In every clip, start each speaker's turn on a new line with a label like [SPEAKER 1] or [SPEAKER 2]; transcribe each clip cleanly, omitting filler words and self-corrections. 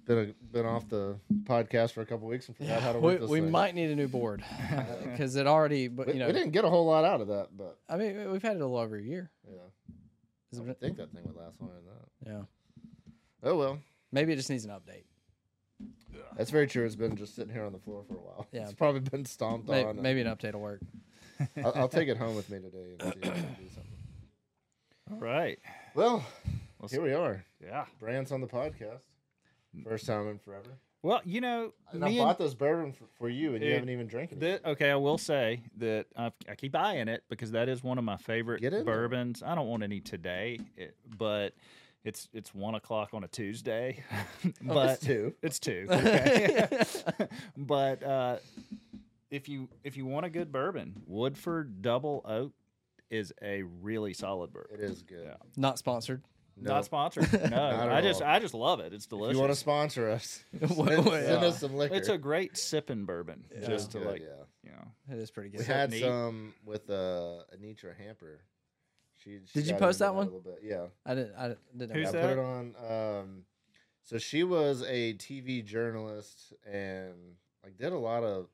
[SPEAKER 1] been off the podcast for a couple weeks and forgot how to work this
[SPEAKER 2] We
[SPEAKER 1] thing.
[SPEAKER 2] might need a new board because it already. But
[SPEAKER 1] We
[SPEAKER 2] you know,
[SPEAKER 1] didn't get a whole lot out of that, but
[SPEAKER 2] I mean, we've had it a little over a year.
[SPEAKER 1] yeah,
[SPEAKER 2] Has
[SPEAKER 1] I
[SPEAKER 2] it
[SPEAKER 1] would
[SPEAKER 2] been-
[SPEAKER 1] think that thing would last longer than that.
[SPEAKER 2] Yeah,
[SPEAKER 1] Oh well,
[SPEAKER 2] maybe it just needs an update.
[SPEAKER 1] that's very true. It's been just sitting here on the floor for a while.
[SPEAKER 2] Yeah.
[SPEAKER 1] It's probably been stomped
[SPEAKER 2] Maybe,
[SPEAKER 1] on.
[SPEAKER 2] maybe an update will work.
[SPEAKER 1] I'll take it home with me today and see if I can do something.
[SPEAKER 3] All right.
[SPEAKER 1] Well,
[SPEAKER 3] Let's-
[SPEAKER 1] here we are.
[SPEAKER 3] Yeah.
[SPEAKER 1] Brand's on the podcast. First time in forever.
[SPEAKER 3] Well, you know,
[SPEAKER 1] And I
[SPEAKER 3] me
[SPEAKER 1] bought this bourbon for you, and you
[SPEAKER 3] Dude,
[SPEAKER 1] haven't even drank it.
[SPEAKER 3] okay, I will say that I keep eyeing it because that is one of my favorite
[SPEAKER 1] Get in there.
[SPEAKER 3] bourbons. I don't want any today, but it's 1 o'clock on a Tuesday. But
[SPEAKER 1] It's two.
[SPEAKER 3] It's 2. Okay. But if you want a good bourbon, Woodford Double Oak is a really solid bourbon.
[SPEAKER 1] It is good.
[SPEAKER 3] Yeah.
[SPEAKER 2] Not sponsored.
[SPEAKER 1] No.
[SPEAKER 3] Not sponsored. No,
[SPEAKER 1] Not at
[SPEAKER 3] I
[SPEAKER 1] all.
[SPEAKER 3] just love it. It's
[SPEAKER 1] If
[SPEAKER 3] delicious.
[SPEAKER 1] you want to sponsor us,
[SPEAKER 2] Well,
[SPEAKER 1] send
[SPEAKER 2] yeah.
[SPEAKER 1] us some liquor.
[SPEAKER 3] It's a great sipping bourbon.
[SPEAKER 2] Yeah.
[SPEAKER 3] Just to
[SPEAKER 1] Good,
[SPEAKER 3] like,
[SPEAKER 1] yeah.
[SPEAKER 3] you know.
[SPEAKER 2] It is pretty good.
[SPEAKER 1] We
[SPEAKER 3] that
[SPEAKER 1] had
[SPEAKER 3] neat?
[SPEAKER 1] some with Anitra Hamper. She
[SPEAKER 2] Did you
[SPEAKER 1] got
[SPEAKER 2] post
[SPEAKER 1] into
[SPEAKER 2] that one?
[SPEAKER 1] A little bit. Yeah.
[SPEAKER 2] I didn't know.
[SPEAKER 3] Who's
[SPEAKER 1] I
[SPEAKER 2] that.
[SPEAKER 1] put
[SPEAKER 3] that?
[SPEAKER 1] it on. So she was a TV journalist and like did a lot of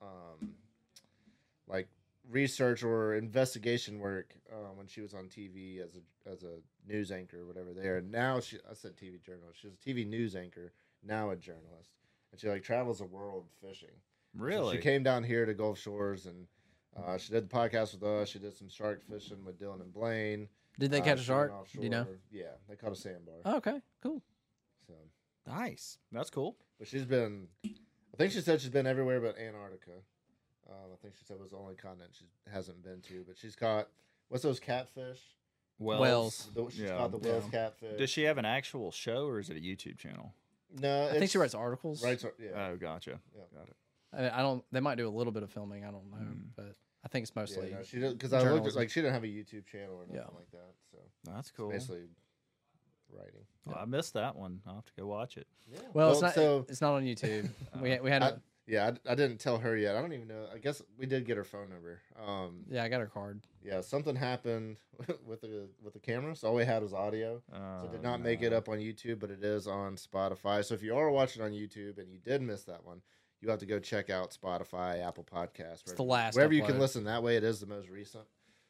[SPEAKER 1] like research or investigation work when she was on TV as a news anchor or whatever there. And now I said TV journalist. She's a TV news anchor, now a journalist, and she like travels the world fishing. So
[SPEAKER 3] Really?
[SPEAKER 1] she came down here to Gulf Shores and she did the podcast with us. She did some shark fishing with Dylan and Blaine.
[SPEAKER 2] Did they catch a
[SPEAKER 1] She went
[SPEAKER 2] shark? Do you know?
[SPEAKER 1] offshore. Yeah, they caught a sandbar.
[SPEAKER 2] Oh, okay, cool.
[SPEAKER 1] So,
[SPEAKER 3] Nice. That's cool.
[SPEAKER 1] but she's been, I think she said she's been everywhere but Antarctica. I think she said was the only continent she hasn't been to. But she's caught, what's those catfish?
[SPEAKER 2] Whales.
[SPEAKER 1] She's
[SPEAKER 3] Yeah.
[SPEAKER 1] caught the whales catfish.
[SPEAKER 3] Does she have an actual show or is it a YouTube channel?
[SPEAKER 1] No,
[SPEAKER 2] I think she writes articles.
[SPEAKER 1] Yeah.
[SPEAKER 3] Oh, gotcha.
[SPEAKER 1] Yeah.
[SPEAKER 3] Got it.
[SPEAKER 2] I don't. They might do a little bit of filming. I don't know, but I think it's
[SPEAKER 1] Yeah,
[SPEAKER 2] mostly.
[SPEAKER 1] no, she did because I looked at
[SPEAKER 2] journalism.
[SPEAKER 1] like she didn't have a YouTube channel or nothing
[SPEAKER 2] Yeah.
[SPEAKER 1] like that. So
[SPEAKER 3] That's
[SPEAKER 1] it's
[SPEAKER 3] cool.
[SPEAKER 1] basically writing.
[SPEAKER 3] Well, I missed that one. I'll have to go watch it.
[SPEAKER 1] Yeah.
[SPEAKER 2] Well, it's not.
[SPEAKER 1] So
[SPEAKER 2] It's not on YouTube. we had. A,
[SPEAKER 1] I didn't tell her yet. I don't even know. I guess we did get her phone number.
[SPEAKER 2] yeah, I got her card.
[SPEAKER 1] Yeah, something happened with the camera, so all we had was audio. So it did not make it up on YouTube, but it is on Spotify. So if you are watching on YouTube and you did miss that one, you have to go check out Spotify, Apple Podcasts.
[SPEAKER 2] It's the last
[SPEAKER 1] wherever you can
[SPEAKER 2] upload.
[SPEAKER 1] listen. That way, it is the most recent.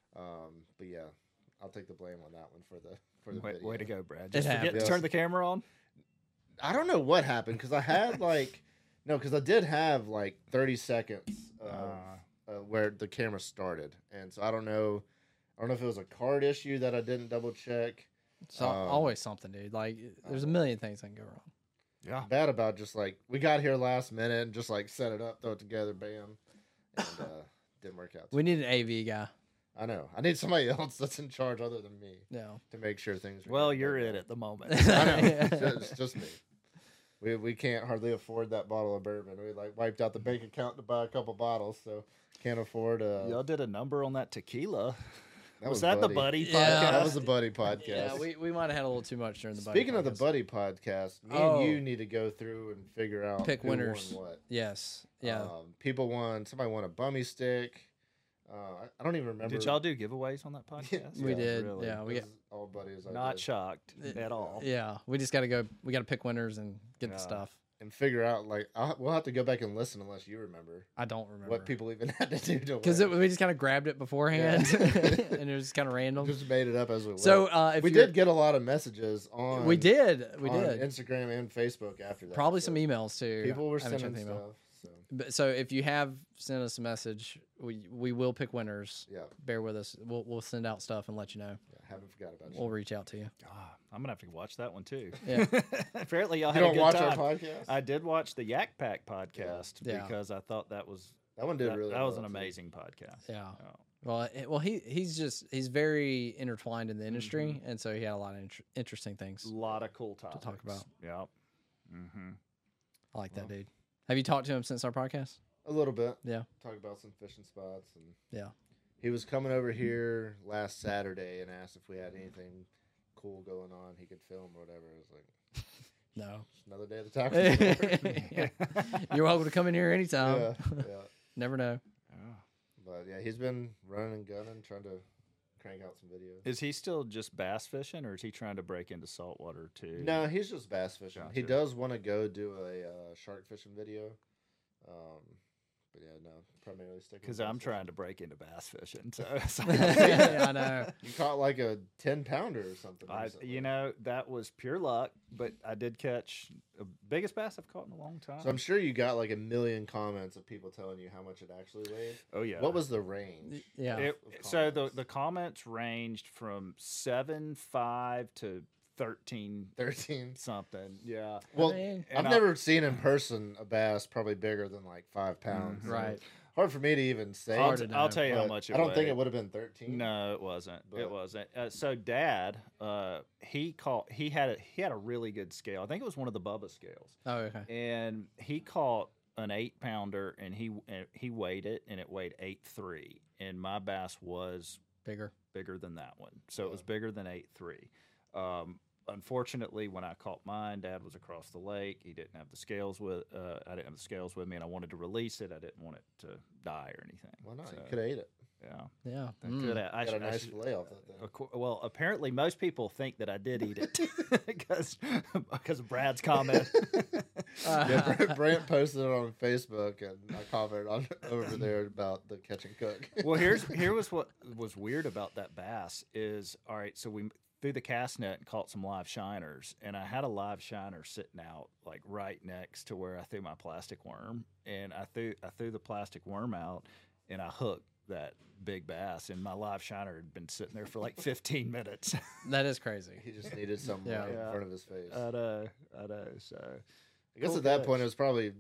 [SPEAKER 1] But yeah, I'll take the blame on that one for the video.
[SPEAKER 3] Way to go, Brad. Just forget
[SPEAKER 2] happens.
[SPEAKER 3] to turn the camera on.
[SPEAKER 1] I don't know what happened because I had because I did have like 30 seconds where the camera started, and so I don't know if it was a card issue that I didn't double check.
[SPEAKER 2] It's always something, dude. Like, there's a million things that can go wrong.
[SPEAKER 3] Yeah.
[SPEAKER 1] Bad about just like we got here last minute and just like set it up, throw it together, bam, and didn't work out.
[SPEAKER 2] We need an AV guy.
[SPEAKER 1] I know. I need somebody else that's in charge other than me
[SPEAKER 2] No.
[SPEAKER 1] to make sure things. Are
[SPEAKER 3] Well,
[SPEAKER 1] good.
[SPEAKER 3] you're it at the moment.
[SPEAKER 1] I know.
[SPEAKER 2] Yeah.
[SPEAKER 1] It's just me. We can't hardly afford that bottle of bourbon. We like wiped out the bank account to buy a couple bottles, so can't afford.
[SPEAKER 3] Y'all did a number on that tequila.
[SPEAKER 1] That
[SPEAKER 3] Was that the Buddy
[SPEAKER 2] Yeah.
[SPEAKER 3] podcast?
[SPEAKER 1] That was the Buddy podcast.
[SPEAKER 2] Yeah, we might have had a little too much during the buddy
[SPEAKER 1] Speaking of the
[SPEAKER 2] podcast.
[SPEAKER 1] Buddy podcast, me
[SPEAKER 2] Oh.
[SPEAKER 1] and you need to go through and figure out
[SPEAKER 2] Pick
[SPEAKER 1] who
[SPEAKER 2] winners.
[SPEAKER 1] won what.
[SPEAKER 2] Yes. Yeah.
[SPEAKER 1] Somebody won a bummy stick. I don't even remember.
[SPEAKER 3] Did y'all do giveaways on that podcast?
[SPEAKER 2] We did.
[SPEAKER 3] Really?
[SPEAKER 2] Yeah. We
[SPEAKER 1] It
[SPEAKER 2] got.
[SPEAKER 1] was all buddies. I
[SPEAKER 3] Not
[SPEAKER 1] did.
[SPEAKER 3] shocked at all.
[SPEAKER 2] Yeah. We just got to go. We got to pick winners and get
[SPEAKER 3] Yeah.
[SPEAKER 2] the stuff.
[SPEAKER 1] And figure out we'll have to go back and listen unless you remember
[SPEAKER 2] I don't remember
[SPEAKER 1] what people even had to do to
[SPEAKER 2] because
[SPEAKER 1] win.
[SPEAKER 2] we just kind of grabbed it beforehand and it was kind of random.
[SPEAKER 1] Just made it up as we went.
[SPEAKER 2] So if
[SPEAKER 1] we
[SPEAKER 2] you're-
[SPEAKER 1] did get a lot of messages on.
[SPEAKER 2] we did
[SPEAKER 1] on
[SPEAKER 2] did
[SPEAKER 1] Instagram and Facebook after that.
[SPEAKER 2] probably
[SPEAKER 1] so
[SPEAKER 2] some emails too.
[SPEAKER 1] People were
[SPEAKER 2] I haven't
[SPEAKER 1] sending
[SPEAKER 2] checked the email.
[SPEAKER 1] stuff. So
[SPEAKER 2] So if you have sent us a message, we will pick winners.
[SPEAKER 1] yeah,
[SPEAKER 2] Bear with us. We'll send out stuff and let you know.
[SPEAKER 1] haven't forgot about you.
[SPEAKER 2] We'll reach out to you.
[SPEAKER 3] Ah, I'm gonna have to watch that one too.
[SPEAKER 2] Yeah.
[SPEAKER 3] Apparently, y'all
[SPEAKER 1] You
[SPEAKER 3] had a
[SPEAKER 1] don't
[SPEAKER 3] good
[SPEAKER 1] watch
[SPEAKER 3] time.
[SPEAKER 1] our podcast?
[SPEAKER 3] I did watch the Yak Pack podcast
[SPEAKER 2] Yeah.
[SPEAKER 3] because I thought that was
[SPEAKER 1] That one did really.
[SPEAKER 3] that was
[SPEAKER 1] well,
[SPEAKER 3] an
[SPEAKER 1] too.
[SPEAKER 3] amazing podcast.
[SPEAKER 2] Yeah.
[SPEAKER 3] Oh.
[SPEAKER 2] Well, he's very intertwined in the industry, and so he had a lot of interesting things.
[SPEAKER 3] A lot of cool topics
[SPEAKER 2] talk about.
[SPEAKER 3] Yep. Mm-hmm.
[SPEAKER 2] I like that dude. Have you talked to him since our podcast?
[SPEAKER 1] A little bit.
[SPEAKER 2] Yeah.
[SPEAKER 1] Talk about some fishing spots and.
[SPEAKER 2] Yeah.
[SPEAKER 1] He was coming over here last Saturday and asked if we had anything cool going on he could film or whatever. I was like,
[SPEAKER 2] No.
[SPEAKER 1] it's another day at the taco store.
[SPEAKER 2] You're welcome to come in here anytime.
[SPEAKER 1] yeah, yeah.
[SPEAKER 2] Never know.
[SPEAKER 1] But yeah, he's been running and gunning, trying to crank out some videos.
[SPEAKER 3] Is he still just bass fishing, or is he trying to break into saltwater too?
[SPEAKER 1] No, he's just bass fishing. He
[SPEAKER 3] Gotcha.
[SPEAKER 1] does want to go do a shark fishing video. But yeah, no, primarily sticking.
[SPEAKER 3] Because I'm trying to break into bass fishing. So,
[SPEAKER 2] Yeah, I know.
[SPEAKER 1] You caught like a 10-pounder or something. recently.
[SPEAKER 3] that was pure luck, but I did catch the biggest bass I've caught in a long time.
[SPEAKER 1] So I'm sure you got like a million comments of people telling you how much it actually weighed.
[SPEAKER 3] Oh yeah.
[SPEAKER 1] What was the range?
[SPEAKER 2] Yeah.
[SPEAKER 3] So the comments ranged from 7.5 to 13
[SPEAKER 1] 13.
[SPEAKER 3] something. Yeah.
[SPEAKER 1] Well,
[SPEAKER 2] mean-
[SPEAKER 1] I've never seen in person a bass probably bigger than like 5 pounds. so
[SPEAKER 2] Right.
[SPEAKER 1] Hard for me to even say.
[SPEAKER 2] Hard to
[SPEAKER 3] I'll
[SPEAKER 2] know,
[SPEAKER 3] tell you how
[SPEAKER 1] but
[SPEAKER 3] much it
[SPEAKER 1] I don't think
[SPEAKER 3] weighed.
[SPEAKER 1] it would have been 13.
[SPEAKER 3] No, it wasn't.
[SPEAKER 1] But-
[SPEAKER 3] It wasn't. So Dad, he had a really good scale. I think it was one of the Bubba scales,
[SPEAKER 2] Oh, okay.
[SPEAKER 3] and he caught an 8-pounder, and he weighed it, and it weighed 8.3, and my bass was
[SPEAKER 2] Bigger.
[SPEAKER 3] bigger than that one, so it
[SPEAKER 1] Yeah.
[SPEAKER 3] was bigger than 8.3. Unfortunately, when I caught mine, Dad was across the lake. He didn't have the scales with. I didn't have the scales with me, and I wanted to release it. I didn't want it to die or anything.
[SPEAKER 1] Why not?
[SPEAKER 3] So,
[SPEAKER 1] You could have ate it.
[SPEAKER 3] yeah,
[SPEAKER 2] Yeah.
[SPEAKER 3] I could have. I
[SPEAKER 1] Got a
[SPEAKER 3] should- I
[SPEAKER 1] nice
[SPEAKER 3] should-
[SPEAKER 1] fillet off that thing.
[SPEAKER 3] Well, apparently most people think that I did eat it because of Brad's comment.
[SPEAKER 1] Yeah, Brant posted it on Facebook, and I commented on over there about the catch and cook.
[SPEAKER 3] Well, here was what was weird about that bass is, all right, so we threw the cast net and caught some live shiners, and I had a live shiner sitting out like right next to where I threw my plastic worm, and I threw the plastic worm out, and I hooked that big bass, and my live shiner had been sitting there for like 15 minutes.
[SPEAKER 2] That is crazy.
[SPEAKER 1] He just needed something
[SPEAKER 2] Yeah.
[SPEAKER 1] right in
[SPEAKER 3] Yeah.
[SPEAKER 1] front of his face.
[SPEAKER 3] I know. So
[SPEAKER 1] I guess
[SPEAKER 3] cool
[SPEAKER 1] at that
[SPEAKER 3] catch.
[SPEAKER 1] point it was probably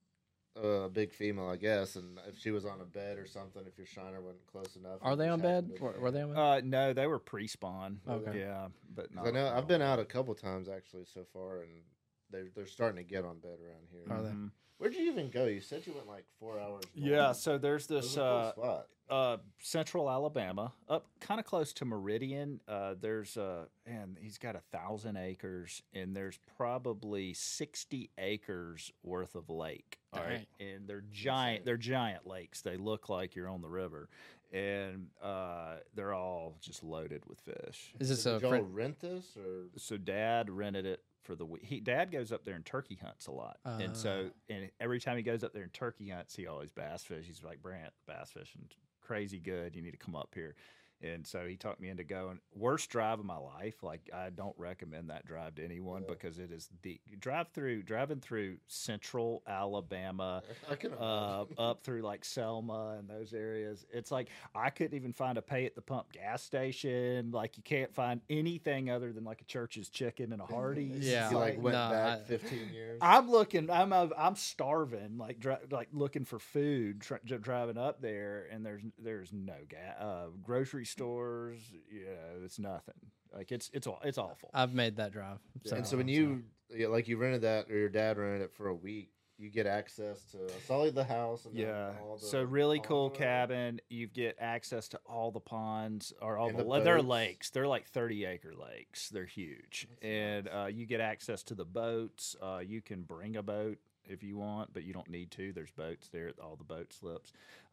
[SPEAKER 1] a big female, I guess, and if she was on a bed or something, if your shiner wasn't close enough.
[SPEAKER 2] Are
[SPEAKER 1] you
[SPEAKER 2] they
[SPEAKER 1] just
[SPEAKER 2] on
[SPEAKER 1] happened
[SPEAKER 2] bed?
[SPEAKER 1] to-
[SPEAKER 2] Were they on bed?
[SPEAKER 3] no, they were pre-spawn.
[SPEAKER 2] Okay.
[SPEAKER 3] Yeah, but
[SPEAKER 1] 'Cause I know I've been out a couple times actually so far, and they're starting to get on bed around here.
[SPEAKER 2] Are they?
[SPEAKER 3] Mhm.
[SPEAKER 1] Where'd you even go? You said you went like 4 hours.
[SPEAKER 3] Yeah,
[SPEAKER 1] north.
[SPEAKER 3] so there's
[SPEAKER 1] That was
[SPEAKER 3] this
[SPEAKER 1] a cool spot.
[SPEAKER 3] central Alabama, up kind of close to Meridian. There's and he's got 1,000 acres, and there's probably 60 acres worth of lake. All right, and they're giant.
[SPEAKER 1] Insane.
[SPEAKER 3] They're giant lakes. They look like you're on the river, and they're all just loaded with fish.
[SPEAKER 2] Is this
[SPEAKER 1] So
[SPEAKER 2] a
[SPEAKER 1] did y'all
[SPEAKER 2] friend?
[SPEAKER 1] rent this or?
[SPEAKER 3] So Dad rented it for the week. Dad goes up there and turkey hunts a lot, and so and every time he goes up there and turkey hunts, he always bass fish. He's like, Brant, bass fishing crazy good. You need to come up here. And so he talked me into going. Worst drive of my life. Like, I don't recommend that drive to anyone
[SPEAKER 1] Yeah.
[SPEAKER 3] because it is driving through central Alabama,
[SPEAKER 1] I can imagine.
[SPEAKER 3] up through like Selma and those areas. It's like I couldn't even find a pay at the pump gas station. Like, you can't find anything other than like a Church's Chicken and a Hardee's.
[SPEAKER 2] Yeah.
[SPEAKER 1] You like went
[SPEAKER 2] No,
[SPEAKER 1] back
[SPEAKER 2] I-
[SPEAKER 1] 15 years.
[SPEAKER 3] I'm looking. I'm starving. Like looking for food. Driving up there, and there's no grocery stores. It's nothing. Like it's awful.
[SPEAKER 2] I've made that drive.
[SPEAKER 1] And so when you you rented that, or your dad rented it for a week, you get access to solely the house. And then
[SPEAKER 3] Yeah.
[SPEAKER 1] all the
[SPEAKER 3] So really cool
[SPEAKER 1] ponds.
[SPEAKER 3] cabin. You get access to all the ponds or all
[SPEAKER 1] And
[SPEAKER 3] the
[SPEAKER 1] the
[SPEAKER 3] they're
[SPEAKER 1] boats.
[SPEAKER 3] lakes. They're like 30-acre lakes. They're huge,
[SPEAKER 1] That's
[SPEAKER 3] and
[SPEAKER 1] nice.
[SPEAKER 3] you get access to the boats. You can bring a boat if you want, but you don't need to. There's boats there at all the boat slips.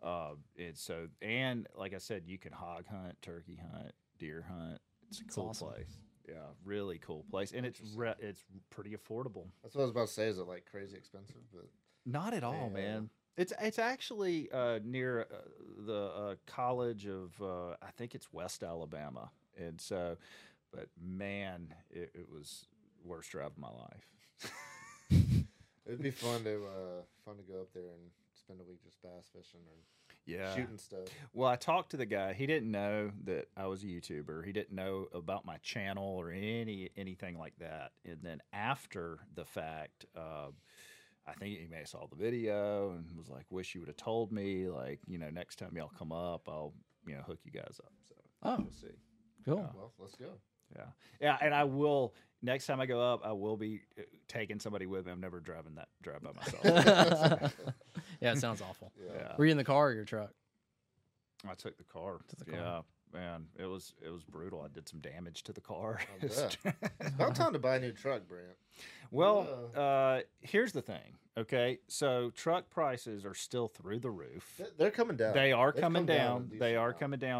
[SPEAKER 3] And like I said, you can hog hunt, turkey hunt, deer hunt. It's a
[SPEAKER 2] That's
[SPEAKER 3] cool
[SPEAKER 2] awesome.
[SPEAKER 3] place. Yeah, really cool place, and it's pretty affordable.
[SPEAKER 1] That's what I was about to say. Is it like crazy expensive? But
[SPEAKER 3] Not at all,
[SPEAKER 1] Yeah.
[SPEAKER 3] man. It's actually near the College of I think it's West Alabama, and so, but man, it was worst drive of my life.
[SPEAKER 1] it'd be fun to go up there and spend a week just bass fishing or
[SPEAKER 3] Yeah.
[SPEAKER 1] shooting stuff.
[SPEAKER 3] Well, I talked to the guy. He didn't know that I was a YouTuber. He didn't know about my channel or anything like that. And then after the fact, I think he may have saw the video and was like, "Wish you would have told me. Like, next time y'all come up, I'll hook you guys up." So
[SPEAKER 2] Oh.
[SPEAKER 3] we'll see.
[SPEAKER 2] Cool.
[SPEAKER 1] Well, let's go.
[SPEAKER 3] Yeah, and I will. Next time I go up, I will be taking somebody with me. I'm never driving that drive by myself.
[SPEAKER 2] Yeah, it sounds awful.
[SPEAKER 1] Yeah.
[SPEAKER 3] Yeah.
[SPEAKER 2] Were you in the car or your truck?
[SPEAKER 3] I took the car.
[SPEAKER 2] Took the car.
[SPEAKER 3] Yeah, man, it was brutal. I did some damage to the car.
[SPEAKER 1] I bet. It's about time to buy a new truck, Brant.
[SPEAKER 3] Well, here's the thing. Okay, so truck prices are still through the roof.
[SPEAKER 1] They're coming down.
[SPEAKER 3] They are
[SPEAKER 1] They've
[SPEAKER 3] coming
[SPEAKER 1] come down a
[SPEAKER 3] down.
[SPEAKER 1] decent
[SPEAKER 3] They are
[SPEAKER 1] amount.
[SPEAKER 3] coming down.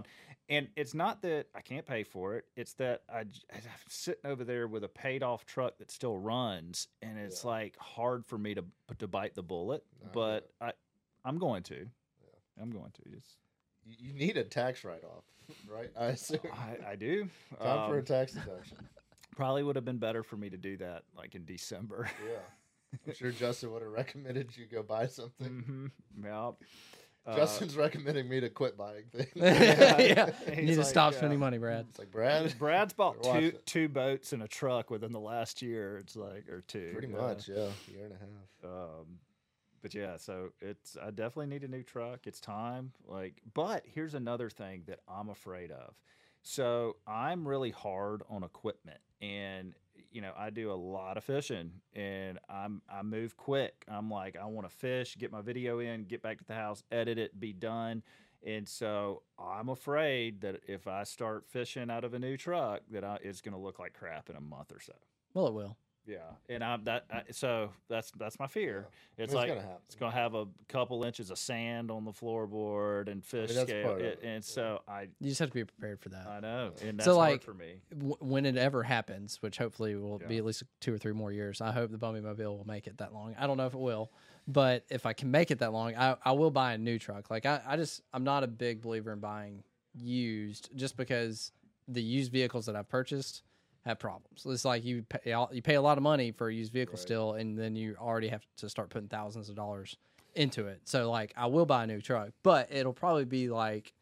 [SPEAKER 3] And it's not that I can't pay for it. It's that I'm sitting over there with a paid off truck that still runs, and it's like hard for me to bite the bullet. But I'm going to. I'm going to.
[SPEAKER 1] You need a tax write off, right? I assume.
[SPEAKER 3] I do.
[SPEAKER 1] Time for a tax deduction.
[SPEAKER 3] Probably would have been better for me to do that like in December.
[SPEAKER 1] Yeah. I'm sure Justin would have recommended you go buy something.
[SPEAKER 3] Mm-hmm. Yeah.
[SPEAKER 1] Justin's recommending me to quit buying things.
[SPEAKER 2] Yeah. You need to
[SPEAKER 3] like,
[SPEAKER 2] stop spending money, Brad.
[SPEAKER 1] It's like, Brad.
[SPEAKER 3] Brad's bought
[SPEAKER 1] Watch
[SPEAKER 3] two boats and a truck within the last year. It's like, or two.
[SPEAKER 1] Pretty much, yeah. Year and a half.
[SPEAKER 3] But yeah, so I definitely need a new truck. It's time. But here's another thing that I'm afraid of. So I'm really hard on equipment, and I do a lot of fishing, and I move quick. I'm like, I want to fish, get my video in, get back to the house, edit it, be done. And so I'm afraid that if I start fishing out of a new truck, that it's going to look like crap in a month or so.
[SPEAKER 2] Well, it will.
[SPEAKER 3] Yeah, and so that's my fear.
[SPEAKER 1] Yeah.
[SPEAKER 3] It's like it's gonna have a couple inches of sand on the floorboard and fish scale, so
[SPEAKER 2] you just have to be prepared for that.
[SPEAKER 3] I know, and that's
[SPEAKER 2] so
[SPEAKER 3] hard for me.
[SPEAKER 2] When it ever happens, which hopefully will be at least 2 or 3 more years, I hope the Bummy Mobile will make it that long. I don't know if it will, but if I can make it that long, I will buy a new truck. Like I'm not a big believer in buying used, just because the used vehicles that I've purchased have problems. It's like you pay a lot of money for a used vehicle still, and then you already have to start putting thousands of dollars into it. So like I will buy a new truck, but it'll probably be like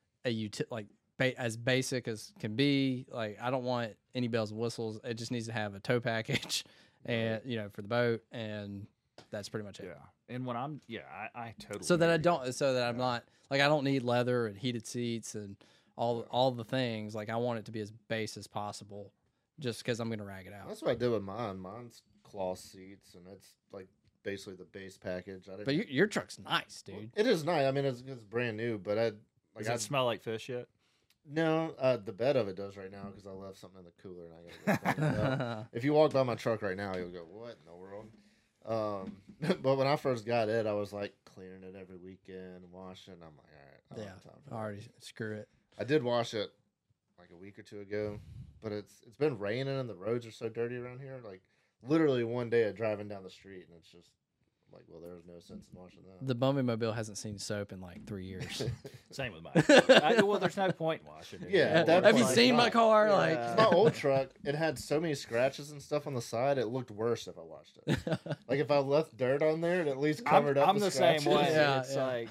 [SPEAKER 2] as basic as can be. Like I don't want any bells and whistles. It just needs to have a tow package, and for the boat, and that's pretty much it.
[SPEAKER 3] Yeah, and when I totally
[SPEAKER 2] so that I'm not like I don't need leather and heated seats and all the things. Like I want it to be as base as possible. Just because I'm going to rag it out.
[SPEAKER 1] That's what I did with mine. Mine's cloth seats, and it's like basically the base package.
[SPEAKER 2] But your truck's nice, dude.
[SPEAKER 1] It is nice. I mean, it's brand new, but
[SPEAKER 3] does it smell like fish yet?
[SPEAKER 1] No, the bed of it does right now because I left something in the cooler and I got to go clean it up. If you walk by my truck right now, you'll go, "What in the world?" But when I first got it, I was like cleaning it every weekend, washing. I'm like, all right, I don't have time for that.
[SPEAKER 2] Already screw it.
[SPEAKER 1] I did wash it like a week or two ago. But it's been raining and the roads are so dirty around here. Like literally one day of driving down the street and it's just like, well, there's no sense in washing that.
[SPEAKER 2] The Bummy Mobile hasn't seen soap in like 3 years.
[SPEAKER 3] Same with mine. Well, there's no point in washing it.
[SPEAKER 1] Yeah.
[SPEAKER 2] Have you seen my car?
[SPEAKER 1] Yeah.
[SPEAKER 2] Like
[SPEAKER 1] my old truck, it had so many scratches and stuff on the side. It looked worse if I washed it. Like if I left dirt on there, it at least covered up.
[SPEAKER 3] I'm the same way.
[SPEAKER 2] Yeah,
[SPEAKER 3] it's like,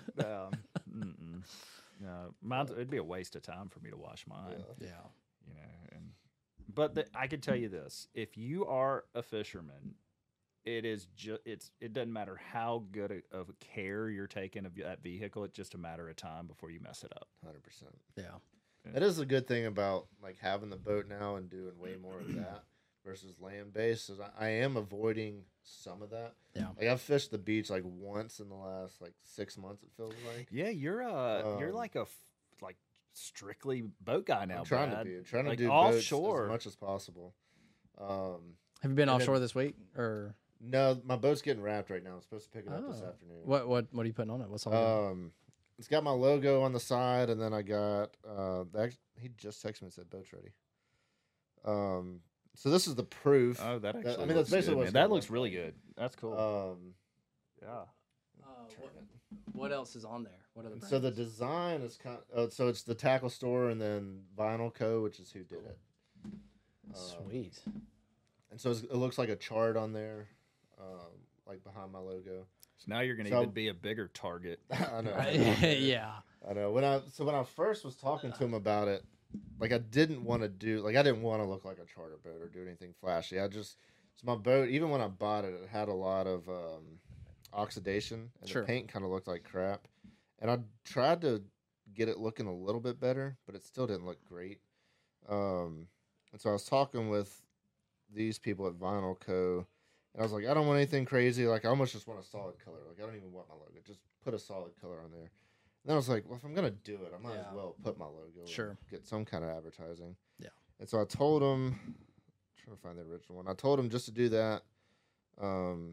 [SPEAKER 3] no, it'd be a waste of time for me to wash mine.
[SPEAKER 2] Yeah.
[SPEAKER 3] But I can tell you this: if you are a fisherman, it doesn't matter how good of a care you're taking of that vehicle. It's just a matter of time before you mess it up.
[SPEAKER 1] 100%.
[SPEAKER 2] Yeah.
[SPEAKER 1] That is a good thing about like having the boat now and doing way more of that versus land based. Is I am avoiding some of that.
[SPEAKER 2] Yeah.
[SPEAKER 1] Like I've fished the beach like once in the last like 6 months. It feels like.
[SPEAKER 3] Yeah, you're like strictly boat guy now.
[SPEAKER 1] I'm trying
[SPEAKER 3] Brad.
[SPEAKER 1] to be. I'm trying to
[SPEAKER 3] like
[SPEAKER 1] do
[SPEAKER 3] offshore
[SPEAKER 1] boats as much as possible.
[SPEAKER 2] Have you been offshore this week or?
[SPEAKER 1] No, my boat's getting wrapped right now. I'm supposed to pick it up this afternoon.
[SPEAKER 2] What are you putting on it? What's on it?
[SPEAKER 1] It's got my logo on the side, and then I got he just texted me and said boat's ready. So this is the proof.
[SPEAKER 3] Oh, that actually.
[SPEAKER 1] I mean, that's basically what
[SPEAKER 3] that looks really good. That's cool. Yeah.
[SPEAKER 2] What else is on there? What other?
[SPEAKER 1] So the design is so it's the Tackle Store and then Vinyl Co., which is who did it.
[SPEAKER 2] Sweet.
[SPEAKER 1] And so it looks like a chart on there, like behind my logo.
[SPEAKER 3] So now you're going to even be a bigger target.
[SPEAKER 1] I know.
[SPEAKER 2] Yeah.
[SPEAKER 1] I know. When I first was talking to him about it, like I didn't want to look like a charter boat or do anything flashy. So my boat, even when I bought it, it had a lot of oxidation, and the paint kind of looked like crap. And I tried to get it looking a little bit better, but it still didn't look great. And so I was talking with these people at Vinyl Co., and I was like, I don't want anything crazy. Like I almost just want a solid color. Like I don't even want my logo. Just put a solid color on there. And then I was like, well, if I'm gonna do it, I might as well put my logo.
[SPEAKER 2] Sure.
[SPEAKER 1] Get some kind of advertising.
[SPEAKER 2] Yeah.
[SPEAKER 1] And so I told him, I'm trying to find the original one. I told him just to do that. Did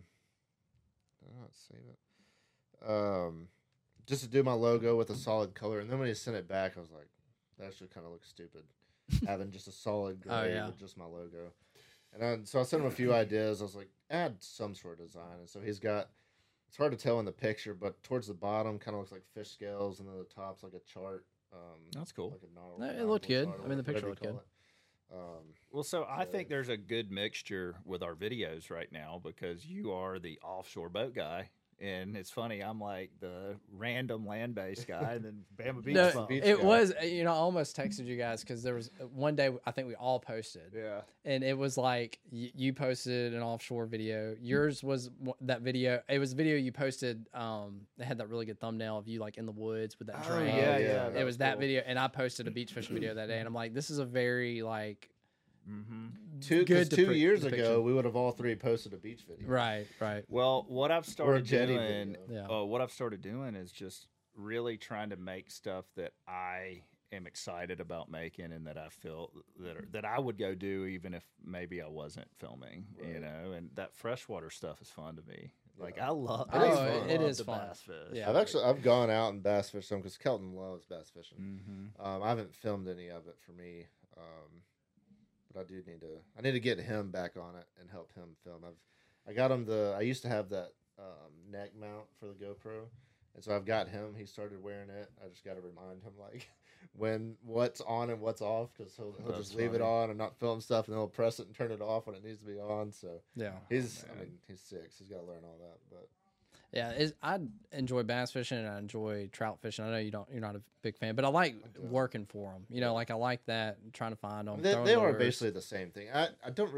[SPEAKER 1] I not save it? Just to do my logo with a solid color. And then when he sent it back, I was like, That actually kind of looks stupid, having just a solid gray with just my logo. And so I sent him a few ideas. I was like, add some sort of design. And so he's got, it's hard to tell in the picture, but towards the bottom kind of looks like fish scales, and then the top's like a chart.
[SPEAKER 3] That's cool.
[SPEAKER 1] Like
[SPEAKER 2] it looked good. I mean, the picture looked good.
[SPEAKER 3] Well, so I think there's a good mixture with our videos right now because you are the offshore boat guy. And it's funny, I'm like the random land-based guy, and then Bama Beach.
[SPEAKER 2] No, it was, I almost texted you guys because there was one day I think we all posted.
[SPEAKER 3] Yeah.
[SPEAKER 2] And it was like you posted an offshore video. Yours was that video. It was a video you posted. It had that really good thumbnail of you like in the woods with that drone.
[SPEAKER 3] Yeah.
[SPEAKER 2] It was that video, and I posted a beach fishing video that day, and I'm like, this is a very like.
[SPEAKER 1] Mm-hmm. 2 years ago, we would have all three posted a beach video.
[SPEAKER 2] Right.
[SPEAKER 3] Well, what I've started doing,
[SPEAKER 2] what
[SPEAKER 3] I've started doing is just really trying to make stuff that I am excited about making, and that I feel that I would go do even if maybe I wasn't filming. You know, and that freshwater stuff is fun to me. Like I love.
[SPEAKER 2] It is fun.
[SPEAKER 3] Bass fish.
[SPEAKER 2] Yeah,
[SPEAKER 1] I've gone out and bass fished some because Kelton loves bass fishing. Mm-hmm. I haven't filmed any of it for me. But I need to get him back on it and help him film. I got him I used to have that neck mount for the GoPro, and so I've got him. He started wearing it. I just got to remind him like what's on and what's off, because he'll just leave it on and not film stuff, and then he'll press it and turn it off when it needs to be on. So he's 6. He's got to learn all that, but.
[SPEAKER 2] Yeah, I enjoy bass fishing and I enjoy trout fishing. I know you're not a big fan, but I like working for them. You know, like I like that, trying to find them.
[SPEAKER 1] They are basically the same thing. I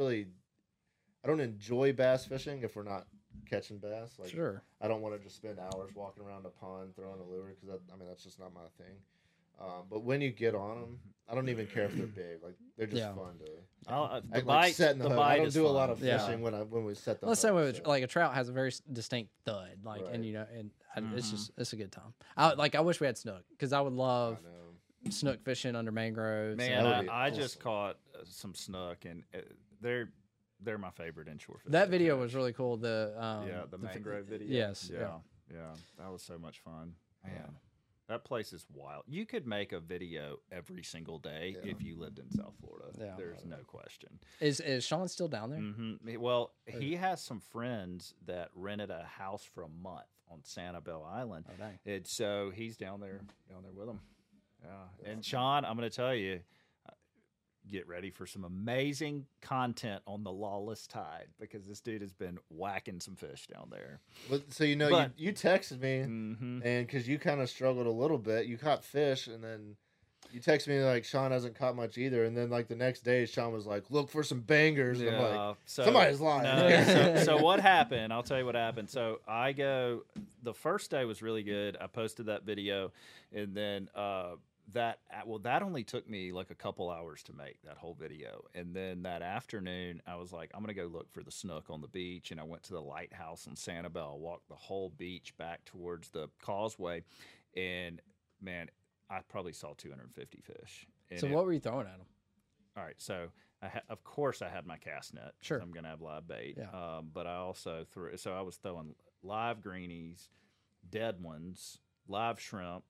[SPEAKER 1] don't enjoy bass fishing if we're not catching bass. Like,
[SPEAKER 2] sure.
[SPEAKER 1] I don't want to just spend hours walking around a pond throwing a lure because that's just not my thing. But when you get on them, I don't even care if they're big. Like they're just fun to.
[SPEAKER 3] The bite,
[SPEAKER 1] setting the hook. I don't do
[SPEAKER 3] fun.
[SPEAKER 1] a lot of fishing when we set the.
[SPEAKER 2] Let's say like a trout has a very distinct thud, like, and it's a good time. I wish we had snook because I would love snook fishing under mangroves.
[SPEAKER 3] Man, I just caught some snook, and they're my favorite inshore fish.
[SPEAKER 2] That video was really cool. The
[SPEAKER 3] mangrove video.
[SPEAKER 2] Yes.
[SPEAKER 3] Yeah. That was so much fun. Man. That place is wild. You could make a video every single day if you lived in South Florida. Yeah. There's no question.
[SPEAKER 2] Is Sean still down there?
[SPEAKER 3] Mm-hmm. Well, he has some friends that rented a house for a month on Sanibel Island.
[SPEAKER 2] Oh, dang.
[SPEAKER 3] And so he's down there with them. Yeah. And Sean, I'm going to tell you, get ready for some amazing content on the Lawless Tide, because this dude has been whacking some fish down there.
[SPEAKER 1] Well, so you texted me, and because you kind of struggled a little bit, you caught fish, and then you texted me like Sean hasn't caught much either, and then like the next day Sean was like, "Look for some bangers." And I'm like, somebody's lying.
[SPEAKER 3] No, so what happened? I'll tell you what happened. So the first day was really good. I posted that video, and then that only took me like a couple hours to make that whole video. And then that afternoon I was like, I'm gonna go look for the snook on the beach, and I went to the lighthouse on Sanibel, walked the whole beach back towards the causeway, and man, I probably saw 250 fish.
[SPEAKER 2] So what were you throwing at them?
[SPEAKER 3] All right, so of course I had my cast net.
[SPEAKER 2] Sure.
[SPEAKER 3] I'm gonna have live bait.
[SPEAKER 2] Yeah.
[SPEAKER 3] But I also I was throwing live greenies, dead ones, live shrimp,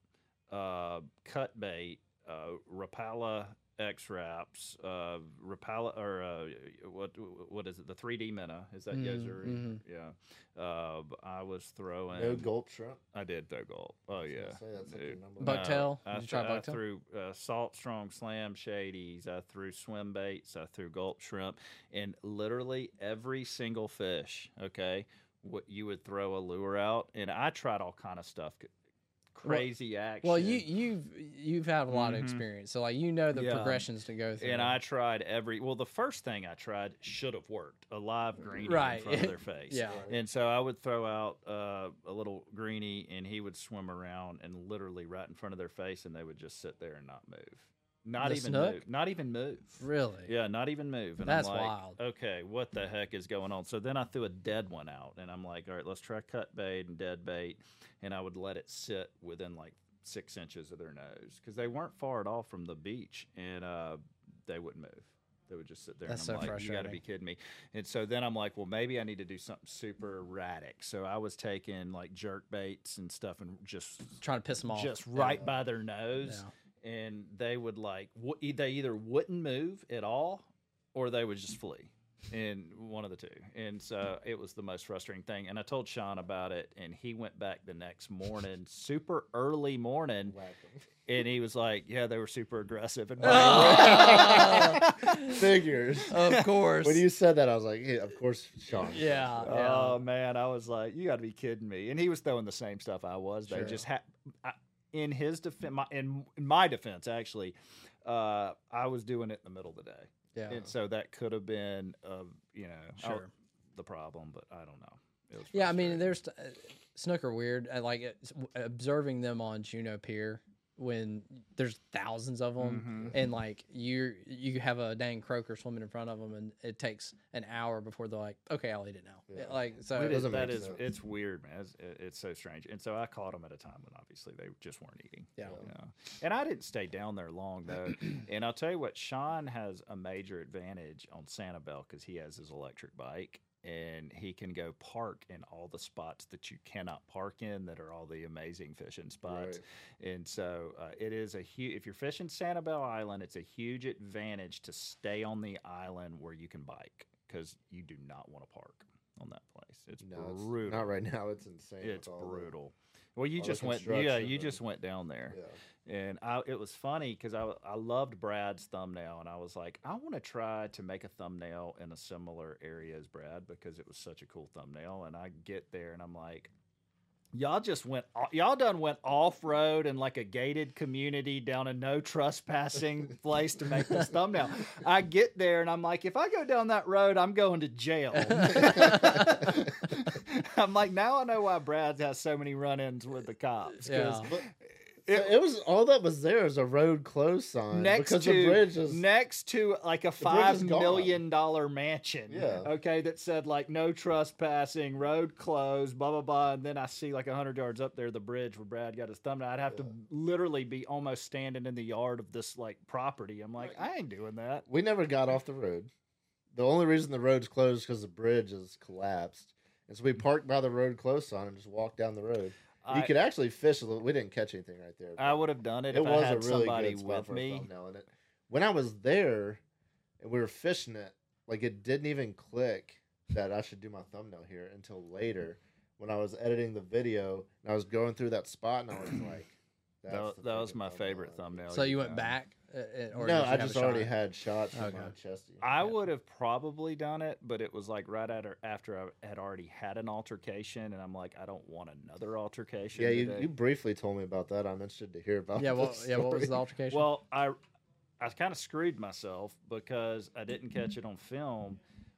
[SPEAKER 3] cut bait, Rapala X-Wraps, Rapala, or what is it? The 3D Minnow. Is that Yozuri?
[SPEAKER 2] Mm-hmm.
[SPEAKER 3] Yeah. I was throwing.
[SPEAKER 1] No gulp shrimp?
[SPEAKER 3] I did throw gulp. Oh, yeah.
[SPEAKER 2] Bucktail? Did you try bucktail?
[SPEAKER 3] I threw Salt Strong Slam Shadies. I threw swim baits. I threw gulp shrimp. And literally every single fish, okay, you would throw a lure out. And I tried all kind of stuff. Crazy action.
[SPEAKER 2] Well, you've had a lot of experience, so like the progressions to go through.
[SPEAKER 3] And I tried the first thing I tried should have worked, a live greenie in front of their face.
[SPEAKER 2] Yeah.
[SPEAKER 3] And so I would throw out a little greenie, and he would swim around and literally right in front of their face, and they would just sit there and not move. Not even move.
[SPEAKER 2] Really?
[SPEAKER 3] Yeah, not even move. And
[SPEAKER 2] that's
[SPEAKER 3] I'm like,
[SPEAKER 2] wild.
[SPEAKER 3] Okay, what the heck is going on? So then I threw a dead one out, and I'm like, all right, let's try cut bait and dead bait. And I would let it sit within like 6 inches of their nose, because they weren't far at all from the beach, and they wouldn't move. They would just sit there.
[SPEAKER 2] That's
[SPEAKER 3] and I'm
[SPEAKER 2] so
[SPEAKER 3] like, you got to be kidding me. And so then I'm like, well, maybe I need to do something super erratic. So I was taking like jerk baits and stuff and just
[SPEAKER 2] trying to piss them off.
[SPEAKER 3] Just right by their nose. and they would like they either wouldn't move at all, or they would just flee. In one of the two. And so it was the most frustrating thing. And I told Sean about it, and he went back the next morning, super early morning, and he was like, yeah, they were super aggressive. And
[SPEAKER 1] figures.
[SPEAKER 2] Of course.
[SPEAKER 1] When you said that, I was like, yeah, of course, Sean.
[SPEAKER 2] Yeah.
[SPEAKER 3] Oh, man. I was like, you got to be kidding me. And he was throwing the same stuff I was. They just had, in his defense, in my defense, actually, I was doing it in the middle of the day.
[SPEAKER 2] Yeah.
[SPEAKER 3] And so that could have been, the problem, but I don't know. It was
[SPEAKER 2] I mean, there's snook are weird. I like it, observing them on Juneau Pier when there's thousands of them, and like you have a dang croaker swimming in front of them, and it takes an hour before they're like, okay, I'll eat it now.
[SPEAKER 1] Yeah.
[SPEAKER 2] Like so,
[SPEAKER 3] it's weird, man. It's so strange. And so I caught them at a time when obviously they just weren't eating.
[SPEAKER 2] Yeah.
[SPEAKER 3] And I didn't stay down there long though. And I'll tell you what, Sean has a major advantage on Sanibel because he has his electric bike. And he can go park in all the spots that you cannot park in that are all the amazing fishing spots. Right. And so it is a huge, if you're fishing Sanibel Island, it's a huge advantage to stay on the island where you can bike because you do not want to park on that place. It's brutal.
[SPEAKER 1] Not right now. It's insane.
[SPEAKER 3] It's brutal. Well, you just went, you just went down there. Yeah. And it was funny because I loved Brad's thumbnail, and I was like, I want to try to make a thumbnail in a similar area as Brad because it was such a cool thumbnail. And I get there, and I'm like, y'all done went off road in like a gated community down a no trespassing place to make this thumbnail. I get there, and I'm like, if I go down that road, I'm going to jail. I'm like, now I know why Brad has so many run-ins with the cops.
[SPEAKER 2] Yeah.
[SPEAKER 1] It was all that was there is a road closed sign because the bridge is
[SPEAKER 3] next to like a $5 million mansion.
[SPEAKER 1] Yeah.
[SPEAKER 3] Okay, that said like no trespassing, road closed, blah blah blah. And then I see like 100 yards up there the bridge where Brad got his thumbnail. I'd have to literally be almost standing in the yard of this like property. I'm like, I ain't doing that.
[SPEAKER 1] We never got off the road. The only reason the road's closed is because the bridge is collapsed, and so we parked by the road closed sign and just walked down the road. You could actually fish a little. We didn't catch anything right there.
[SPEAKER 3] I would have done it if I had somebody with me.
[SPEAKER 1] When I was there and we were fishing it, like it didn't even click that I should do my thumbnail here until later when I was editing the video and I was going through that spot and I was like,
[SPEAKER 3] that was my favorite thumbnail.
[SPEAKER 2] So you went back?
[SPEAKER 1] Or no, I just already had shots from my chesty.
[SPEAKER 3] I would have probably done it, but it was like right after I had already had an altercation, and I'm like, I don't want another altercation.
[SPEAKER 1] Yeah, you briefly told me about that. I'm interested to hear about.
[SPEAKER 2] Yeah, what was the altercation?
[SPEAKER 3] Well, I kind of screwed myself because I didn't catch it on film,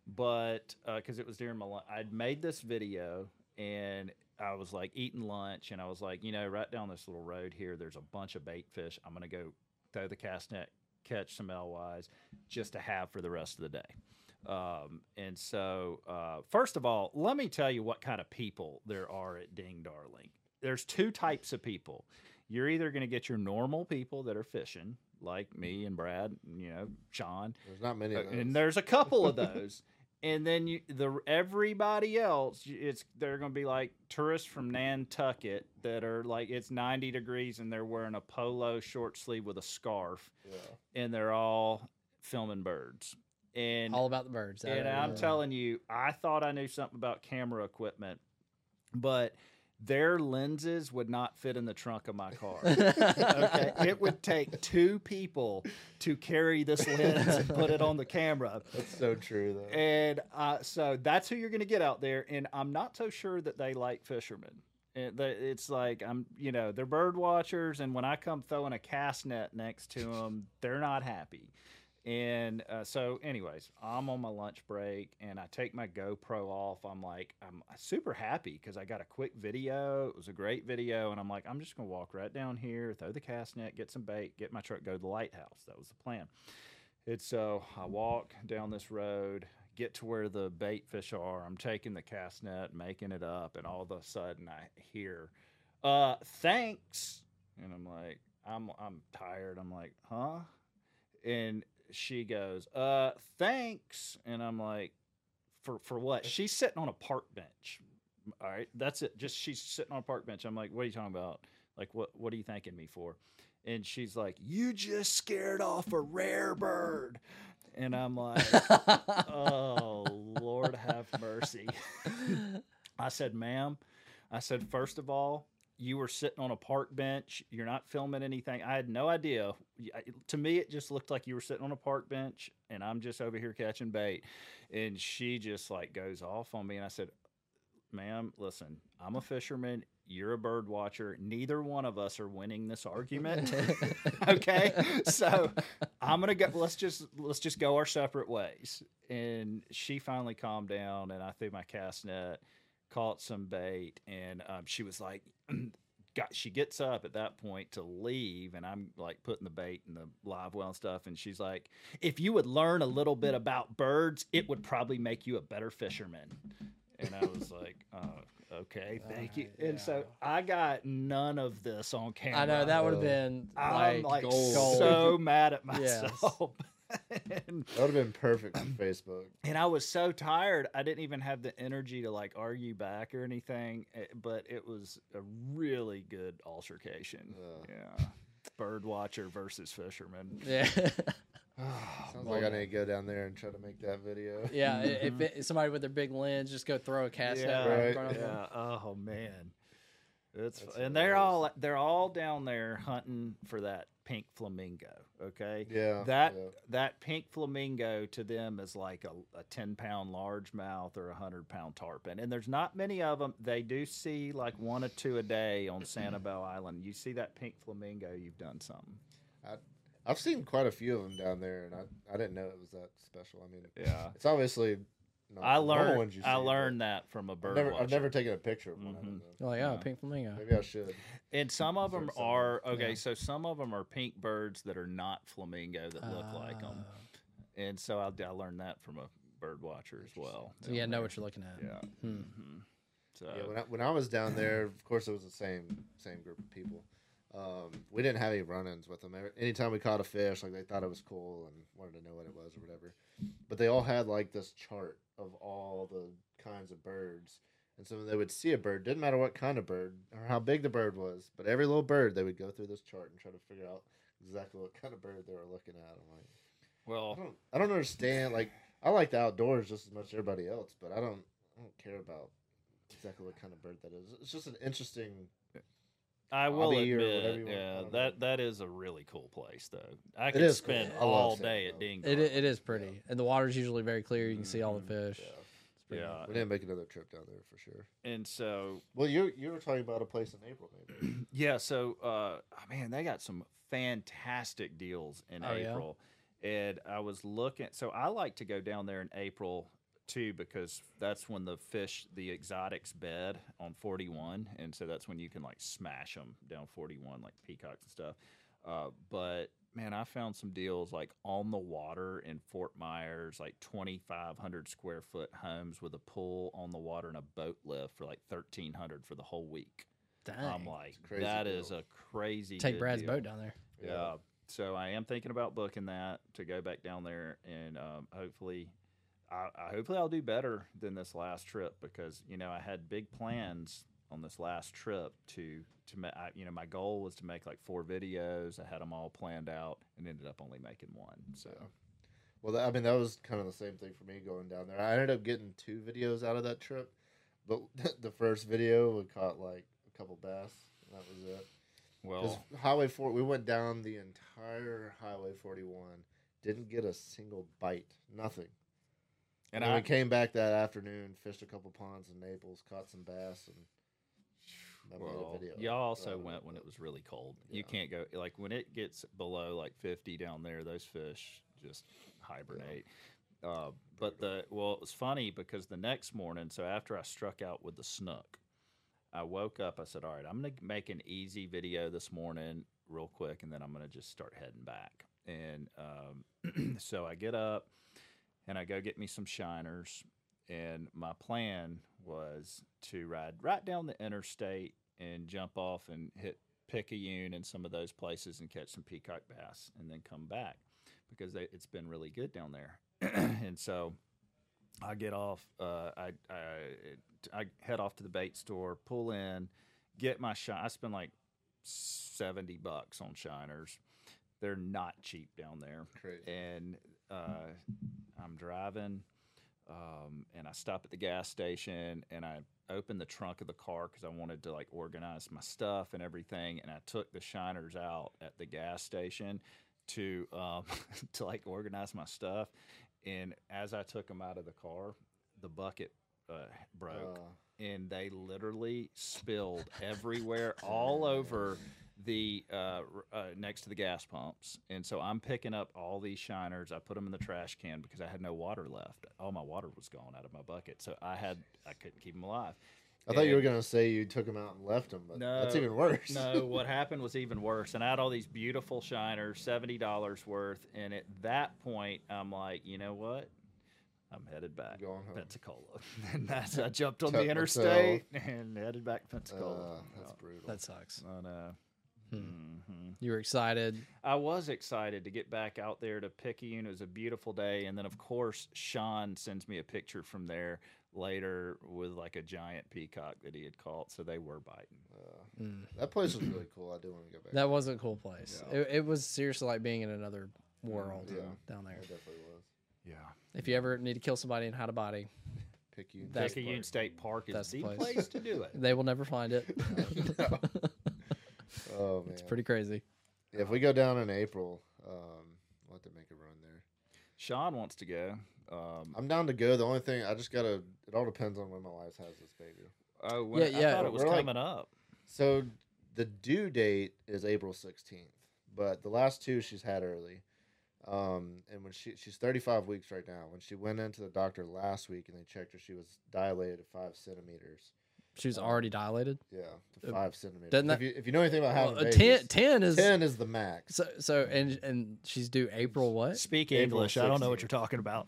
[SPEAKER 3] but because it was during my lunch. I'd made this video and I was like eating lunch, and I was like, right down this little road here, there's a bunch of bait fish. I'm gonna go throw the cast net, catch some LYs just to have for the rest of the day. And so, first of all, let me tell you what kind of people there are at Ding Darling. There's two types of people. You're either going to get your normal people that are fishing, like me and Brad, and, Sean.
[SPEAKER 1] There's not many of those.
[SPEAKER 3] And there's a couple of those. And then everybody else, they're going to be like tourists from Nantucket that are like, it's 90 degrees and they're wearing a polo short sleeve with a scarf, and they're all filming birds. And
[SPEAKER 2] all about the birds.
[SPEAKER 3] And I'm telling you, I thought I knew something about camera equipment, but their lenses would not fit in the trunk of my car. Okay, it would take two people to carry this lens and put it on the camera.
[SPEAKER 1] That's so true, though.
[SPEAKER 3] And so that's who you're going to get out there. And I'm not so sure that they like fishermen. It's like they're bird watchers, and when I come throwing a cast net next to them, they're not happy. And so anyways, I'm on my lunch break and I take my GoPro off. I'm super happy because I got a quick video. It was a great video. And I'm like, I'm just going to walk right down here, throw the cast net, get some bait, get my truck, go to the lighthouse. That was the plan. And so I walk down this road, get to where the bait fish are. I'm taking the cast net, making it up. And all of a sudden I hear, thanks. And I'm like, I'm tired. I'm like, huh? And she goes, thanks. And I'm like, for what? She's sitting on a park bench. All right, that's it. Just she's sitting on a park bench. I'm like, what are you talking about? Like, what are you thanking me for? And she's like, "You just scared off a rare bird." And I'm like, "Oh, Lord have mercy." I said, "Ma'am," I said, "first of all, you were sitting on a park bench. You're not filming anything." I had no idea. To me, it just looked like you were sitting on a park bench, and I'm just over here catching bait. And she just like goes off on me. And I said, "Ma'am, listen, I'm a fisherman. You're a bird watcher. Neither one of us are winning this argument." Okay, so I'm gonna go. Let's just go our separate ways. And she finally calmed down, and I threw my cast net, caught some bait, and she was like, she gets up at that point to leave, and I'm like putting the bait in the live well and stuff, and she's like, "If you would learn a little bit about birds, it would probably make you a better fisherman." And I was like, "Oh, okay, thank you." And so I got none of this on camera.
[SPEAKER 2] I know that would have been
[SPEAKER 3] I'm like
[SPEAKER 2] gold.
[SPEAKER 3] so mad at myself. And,
[SPEAKER 1] That would have been perfect for Facebook.
[SPEAKER 3] and I was so tired, I didn't even have the energy to like argue back or anything. But it was a really good altercation. Yeah, bird watcher versus fisherman.
[SPEAKER 2] Yeah.
[SPEAKER 1] Sounds like I need to go down there and try to make that video.
[SPEAKER 2] Yeah, if somebody with their big lens just go throw a cast net
[SPEAKER 3] Yeah,
[SPEAKER 2] right in
[SPEAKER 1] right.
[SPEAKER 2] front of them.
[SPEAKER 3] Yeah. Oh man,
[SPEAKER 1] That's
[SPEAKER 3] and they're all down there hunting for that pink flamingo. Okay.
[SPEAKER 1] Yeah.
[SPEAKER 3] That pink flamingo to them is like a 10-pound largemouth or a 100-pound tarpon, and there's not many of them. They do see like 1 or 2 a day on Sanibel Island. You see that pink flamingo, you've done something.
[SPEAKER 1] I've seen quite a few of them down there, and I didn't know it was that special. I mean,
[SPEAKER 3] Yeah.
[SPEAKER 1] it's obviously not
[SPEAKER 3] I
[SPEAKER 1] the normal
[SPEAKER 3] learned
[SPEAKER 1] ones you see,
[SPEAKER 3] I
[SPEAKER 1] but
[SPEAKER 3] learned that from a bird
[SPEAKER 1] I've
[SPEAKER 3] watcher.
[SPEAKER 1] never taken a picture of one.
[SPEAKER 3] Mhm.
[SPEAKER 2] You're like, oh,
[SPEAKER 3] Yeah.
[SPEAKER 2] pink flamingo.
[SPEAKER 1] Maybe I should.
[SPEAKER 3] And some of them
[SPEAKER 1] Observe some
[SPEAKER 3] are
[SPEAKER 1] of
[SPEAKER 3] okay.
[SPEAKER 2] Yeah.
[SPEAKER 3] So some of them are pink birds that are not flamingo that look like them, and so I learned that from a bird watcher as well.
[SPEAKER 2] So yeah, know what you're looking at.
[SPEAKER 3] Yeah.
[SPEAKER 2] Hmm.
[SPEAKER 3] Mhm. So
[SPEAKER 1] Yeah, when I was down there, of course, it was the same group of people. We didn't have any run-ins with them. Anytime we caught a fish, like they thought it was cool and wanted to know what it was or whatever. But they all had like this chart of all the kinds of birds, and so when they would see a bird, didn't matter what kind of bird or how big the bird was, but every little bird they would go through this chart and try to figure out exactly what kind of bird they were looking at. I'm like,
[SPEAKER 3] well,
[SPEAKER 1] I don't understand. Like, I like the outdoors just as much as everybody else, but I don't care about exactly what kind of bird that is. It's just an interesting.
[SPEAKER 3] I will
[SPEAKER 1] hobby or whatever
[SPEAKER 3] admit,
[SPEAKER 1] you wanna
[SPEAKER 3] yeah,
[SPEAKER 1] call it.
[SPEAKER 3] that is a really cool place though. I could
[SPEAKER 1] is
[SPEAKER 3] spend
[SPEAKER 1] cool. I love
[SPEAKER 3] all
[SPEAKER 1] Sanibel.
[SPEAKER 3] day at Ding.
[SPEAKER 2] It is pretty, and the water's usually very clear. You can see all the fish.
[SPEAKER 1] Yeah.
[SPEAKER 2] It's pretty
[SPEAKER 3] Yeah.
[SPEAKER 1] We didn't make another trip down there for sure.
[SPEAKER 3] And so
[SPEAKER 1] Well, you were talking about a place in April, maybe.
[SPEAKER 3] yeah, so man, they got some fantastic deals in
[SPEAKER 2] Oh, yeah?
[SPEAKER 3] April. And I was looking, so I like to go down there in April too because that's when the exotics bed on 41, and so that's when you can like smash them down 41 like peacocks and stuff. But man, I found some deals like on the water in Fort Myers, like 2,500 square foot homes with a pool on the water and a boat lift for like 1,300 for the whole week.
[SPEAKER 2] Dang.
[SPEAKER 3] I'm like,
[SPEAKER 1] crazy
[SPEAKER 3] that
[SPEAKER 1] deal.
[SPEAKER 3] is a crazy.
[SPEAKER 2] Take
[SPEAKER 3] good
[SPEAKER 2] Brad's
[SPEAKER 3] deal.
[SPEAKER 2] boat down there.
[SPEAKER 3] Yeah. So I am thinking about booking that to go back down there, and hopefully, hopefully I'll do better than this last trip because I had big plans on this last trip to my goal was to make like 4 videos. I had them all planned out and ended up only making 1. So
[SPEAKER 1] Well, I mean, that was kind of the same thing for me going down there. I ended up getting 2 videos out of that trip, but the first video we caught like a couple bass, and that was it. Because
[SPEAKER 3] well,
[SPEAKER 1] Highway 4, we went down the entire Highway 41, didn't get a single bite, nothing. And then we came back that afternoon, fished a couple ponds in Naples, caught some bass, and I made a video.
[SPEAKER 3] y'all also
[SPEAKER 1] Right.
[SPEAKER 3] went when it was really cold. You
[SPEAKER 1] Yeah.
[SPEAKER 3] can't go like when it gets below like 50 down there. Those fish just hibernate. But it was funny because the next morning, so after I struck out with the snook, I woke up. I said, "All right, I'm gonna make an easy video this morning, real quick, and then I'm gonna just start heading back." And so I get up and I go get me some shiners. And my plan was to ride right down the interstate and jump off and hit Picayune and some of those places and catch some peacock bass and then come back because it's been really good down there. And so I get off. I head off to the bait store, pull in, get my shine. I spend like $70 on shiners. They're not cheap down there.
[SPEAKER 1] Crazy.
[SPEAKER 3] And I'm driving, and I stop at the gas station, and I open the trunk of the car because I wanted to like organize my stuff and everything. And I took the shiners out at the gas station to to like organize my stuff. And as I took them out of the car, the bucket broke, and they literally spilled everywhere, all over the next to the gas pumps. And so I'm picking up all these shiners. I put them in the trash can because I had no water left. All my water was gone out of my bucket, so I couldn't keep them alive.
[SPEAKER 1] I thought you were going to say you took them out and left them, but that's even worse.
[SPEAKER 3] No, what happened was even worse. And I had all these beautiful shiners, $70 worth. And at that point, I'm like, you know what? I'm headed back
[SPEAKER 1] Going home.
[SPEAKER 3] Pensacola. And I jumped on the interstate and headed back to Pensacola.
[SPEAKER 1] That's brutal.
[SPEAKER 2] That sucks.
[SPEAKER 3] I know.
[SPEAKER 2] You were excited.
[SPEAKER 3] I was excited to get back out there to Picayune. It was a beautiful day. And then, of course, Sean sends me a picture from there later with like a giant peacock that he had caught. So they were biting.
[SPEAKER 1] That place was really cool. I do want to go back.
[SPEAKER 2] That was a cool place.
[SPEAKER 1] Yeah.
[SPEAKER 2] It was seriously like being in another world down there.
[SPEAKER 1] It definitely was.
[SPEAKER 3] Yeah.
[SPEAKER 2] If you ever need to kill somebody and hide a body,
[SPEAKER 3] Picayune State Park is the place to do it.
[SPEAKER 2] They will never find it.
[SPEAKER 1] Oh, man.
[SPEAKER 2] It's pretty crazy.
[SPEAKER 1] Yeah, if we go down in April, we'll have to make a run there.
[SPEAKER 3] Sean wants to go.
[SPEAKER 1] I'm down to go. The only thing, I just got to, it all depends on when my wife has this baby.
[SPEAKER 3] Oh,
[SPEAKER 2] Yeah,
[SPEAKER 3] I thought it was
[SPEAKER 1] We're
[SPEAKER 3] coming up.
[SPEAKER 1] So the due date is April 16th, but the last two she's had early. And when she's 35 weeks right now. When she went into the doctor last week and they checked her, she was dilated to 5 centimeters.
[SPEAKER 2] She was already dilated.
[SPEAKER 1] Yeah, to 5 centimeters.
[SPEAKER 2] Doesn't that-
[SPEAKER 1] If you know anything about having babies,
[SPEAKER 2] 10 is
[SPEAKER 1] 10 is the max.
[SPEAKER 2] so and she's due April what?
[SPEAKER 3] Speak
[SPEAKER 1] April
[SPEAKER 3] English. I don't know
[SPEAKER 1] 16th.
[SPEAKER 3] what you're talking about.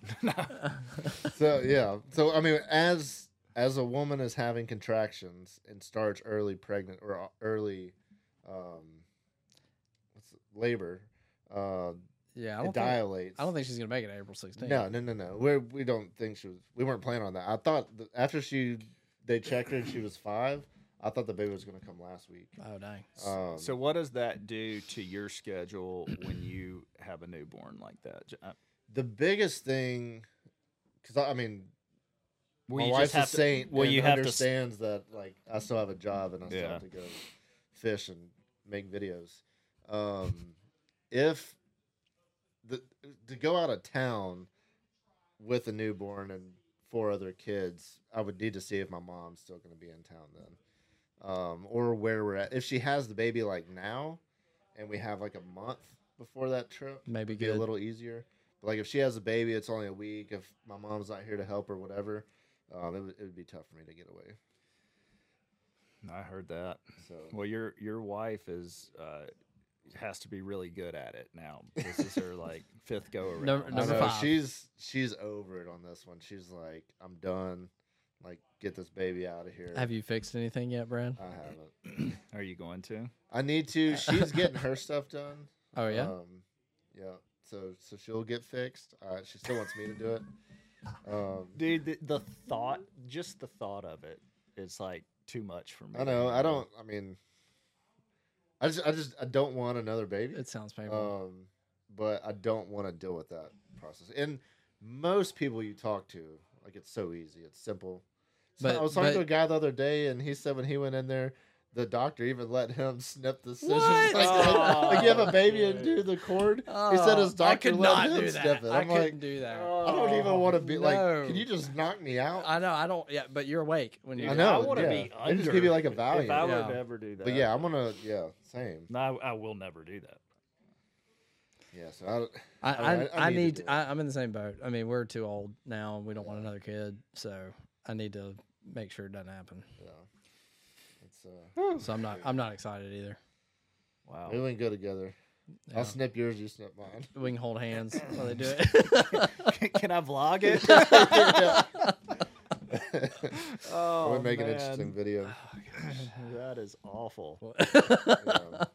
[SPEAKER 1] So yeah, so I mean, as a woman is having contractions and starts early pregnant or early, labor,
[SPEAKER 2] Yeah,
[SPEAKER 1] it dilates.
[SPEAKER 2] I don't think she's gonna make it April 16th.
[SPEAKER 1] No. We don't think she was. We weren't planning on that. I thought after they checked her and she was 5. I thought the baby was going to come last week.
[SPEAKER 2] Oh dang.
[SPEAKER 3] So what does that do to your schedule when you have a newborn like that?
[SPEAKER 1] The biggest thing, because I mean,
[SPEAKER 3] Well,
[SPEAKER 1] my wife's a saint.
[SPEAKER 3] Well,
[SPEAKER 1] and
[SPEAKER 3] you have
[SPEAKER 1] understands that like I still have a job and I still
[SPEAKER 3] Yeah.
[SPEAKER 1] have to go fish and make videos. If to go out of town with a newborn and 4 other kids, I would need to see if my mom's still going to be in town then, or where we're at. If she has the baby like now, and we have like a month before that trip,
[SPEAKER 2] Maybe
[SPEAKER 1] it'd be
[SPEAKER 2] good.
[SPEAKER 1] a little easier. But like if she has a baby, it's only a week. If my mom's not here to help or whatever, it would be tough for me to get away.
[SPEAKER 3] I heard that.
[SPEAKER 1] So
[SPEAKER 3] Well, your wife has to be really good at it now. This is her like 5th go around.
[SPEAKER 2] Number
[SPEAKER 1] I know,
[SPEAKER 2] 5.
[SPEAKER 1] she's over it on this one. She's like, I'm done. Like, get this baby out of here.
[SPEAKER 2] Have you fixed anything yet, Brad?
[SPEAKER 1] I haven't.
[SPEAKER 3] Are you going to?
[SPEAKER 1] I need to. She's getting her stuff done.
[SPEAKER 2] Oh yeah.
[SPEAKER 1] Yeah. So she'll get fixed. She still wants me to do it.
[SPEAKER 3] Dude, the thought, just the thought of it, is like too much for me.
[SPEAKER 1] I know. I mean, I don't want another baby.
[SPEAKER 2] It sounds painful.
[SPEAKER 1] But I don't want to deal with that process. And most people you talk to, like, it's so easy. It's simple. So I was talking to a guy the other day, and he said when he went in there, the doctor even let him snip the scissors.
[SPEAKER 2] What?
[SPEAKER 1] Like you have a baby and do the cord. He said his doctor
[SPEAKER 2] I could
[SPEAKER 1] let
[SPEAKER 2] not
[SPEAKER 1] him
[SPEAKER 2] do
[SPEAKER 1] snip
[SPEAKER 2] that.
[SPEAKER 1] it.
[SPEAKER 2] I
[SPEAKER 1] I'm
[SPEAKER 2] couldn't
[SPEAKER 1] like,
[SPEAKER 2] do that.
[SPEAKER 1] I don't even want to be like,
[SPEAKER 2] no.
[SPEAKER 1] can you just knock me out?
[SPEAKER 2] I know. I don't. Yeah, but you're awake when you.
[SPEAKER 1] I know.
[SPEAKER 3] I want to
[SPEAKER 1] yeah.
[SPEAKER 3] be
[SPEAKER 1] They
[SPEAKER 3] under.
[SPEAKER 1] just give you like a
[SPEAKER 3] If
[SPEAKER 1] Valiant.
[SPEAKER 3] I
[SPEAKER 2] Yeah.
[SPEAKER 3] would ever do that.
[SPEAKER 1] But yeah, I'm gonna. Yeah, same.
[SPEAKER 3] No, I will never do that.
[SPEAKER 1] Yeah, so
[SPEAKER 2] I
[SPEAKER 1] need
[SPEAKER 2] need.
[SPEAKER 1] to do it.
[SPEAKER 2] I'm in the same boat. I mean, we're too old now, and we don't want another kid. So I need to make sure it doesn't happen.
[SPEAKER 1] Yeah, it's
[SPEAKER 2] So I'm not excited either.
[SPEAKER 3] Wow.
[SPEAKER 1] maybe we can go together.
[SPEAKER 2] Yeah.
[SPEAKER 1] I'll snip yours, you snip mine.
[SPEAKER 2] We can hold hands while they do it.
[SPEAKER 3] Can I vlog it? Oh,
[SPEAKER 1] We'll make an
[SPEAKER 3] man.
[SPEAKER 1] interesting video.
[SPEAKER 3] That is awful.
[SPEAKER 1] Yeah.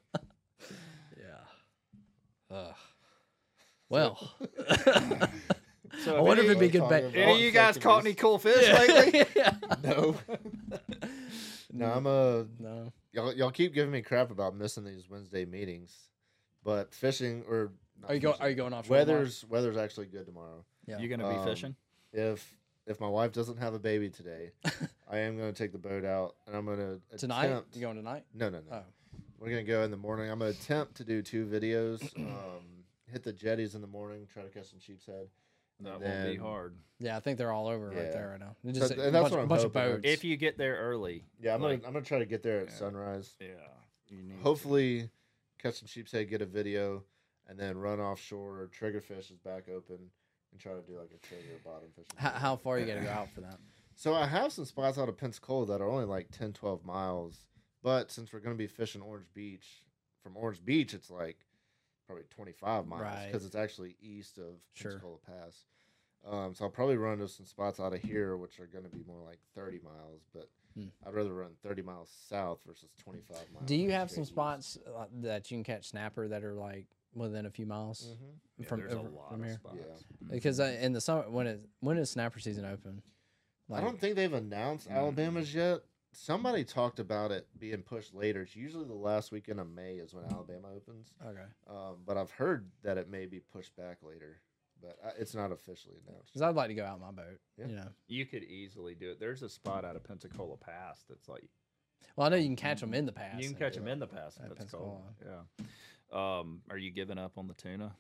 [SPEAKER 2] Yeah. Ugh. Well,
[SPEAKER 3] So
[SPEAKER 2] I wonder if
[SPEAKER 3] any,
[SPEAKER 2] it'd be good.
[SPEAKER 1] Talking
[SPEAKER 2] Bait.
[SPEAKER 3] any of you guys caught any cool fish lately?
[SPEAKER 1] No. No,
[SPEAKER 2] No.
[SPEAKER 1] y'all keep giving me crap about missing these Wednesday meetings, but fishing or not
[SPEAKER 2] Are you
[SPEAKER 1] fishing,
[SPEAKER 2] going offshore tomorrow?
[SPEAKER 1] Weather's actually good tomorrow.
[SPEAKER 2] Yeah.
[SPEAKER 3] You going to be fishing?
[SPEAKER 1] If my wife doesn't have a baby today, I am going to take the boat out and I'm going to
[SPEAKER 2] Tonight?
[SPEAKER 1] attempt.
[SPEAKER 2] You going tonight?
[SPEAKER 1] No.
[SPEAKER 2] Oh.
[SPEAKER 1] We're going to go in the morning. I'm going to attempt to do 2 videos. Hit the jetties in the morning, try to catch some sheep's head.
[SPEAKER 3] That won't be hard.
[SPEAKER 2] Yeah, I think they're all over right
[SPEAKER 1] Yeah.
[SPEAKER 2] there right now.
[SPEAKER 1] So-
[SPEAKER 2] Just
[SPEAKER 1] and that's
[SPEAKER 2] a
[SPEAKER 1] what I'm
[SPEAKER 2] bunch of
[SPEAKER 1] hoping.
[SPEAKER 2] boats.
[SPEAKER 3] If you get there early.
[SPEAKER 1] Yeah, I'm
[SPEAKER 3] like,
[SPEAKER 1] gonna try to get there at
[SPEAKER 3] Yeah.
[SPEAKER 1] sunrise.
[SPEAKER 3] Yeah. You need
[SPEAKER 1] Hopefully, catch some sheep's head, get a video, and then run offshore. Triggerfish is back open, and try to do like a trigger bottom fishing.
[SPEAKER 2] How far you got to go out for that?
[SPEAKER 1] So I have some spots out of Pensacola that are only like 10, 12 miles. But since we're going to be fishing Orange Beach, from Orange Beach, it's like probably 25 miles
[SPEAKER 2] Right.
[SPEAKER 1] because it's actually east of
[SPEAKER 2] Sure.
[SPEAKER 1] Pensacola Pass. So I'll probably run to some spots out of here, which are going to be more like 30 miles. But I'd rather run 30 miles south versus 25 miles.
[SPEAKER 2] Do you have some
[SPEAKER 1] straight
[SPEAKER 2] spots that you can catch snapper that are like within a few miles
[SPEAKER 1] east. Mhm.
[SPEAKER 2] from
[SPEAKER 3] there's a
[SPEAKER 2] over-
[SPEAKER 3] lot
[SPEAKER 2] from
[SPEAKER 3] of
[SPEAKER 2] here?
[SPEAKER 3] spots.
[SPEAKER 1] Yeah.
[SPEAKER 2] Because in the summer, when is snapper season open?
[SPEAKER 1] I don't think they've announced Alabama's yet. Somebody talked about it being pushed later. It's usually the last weekend of May is when Alabama opens.
[SPEAKER 2] Okay.
[SPEAKER 1] But I've heard that it may be pushed back later. But it's not officially announced.
[SPEAKER 2] Because I'd like to go out in my boat.
[SPEAKER 1] Yeah.
[SPEAKER 2] You know.
[SPEAKER 3] You could easily do it. There's a spot out of Pensacola Pass that's like
[SPEAKER 2] Well, I know you can catch them in the pass.
[SPEAKER 3] you can catch them in the pass in
[SPEAKER 2] At
[SPEAKER 3] Pensacola. Yeah. Are you giving up on the tuna?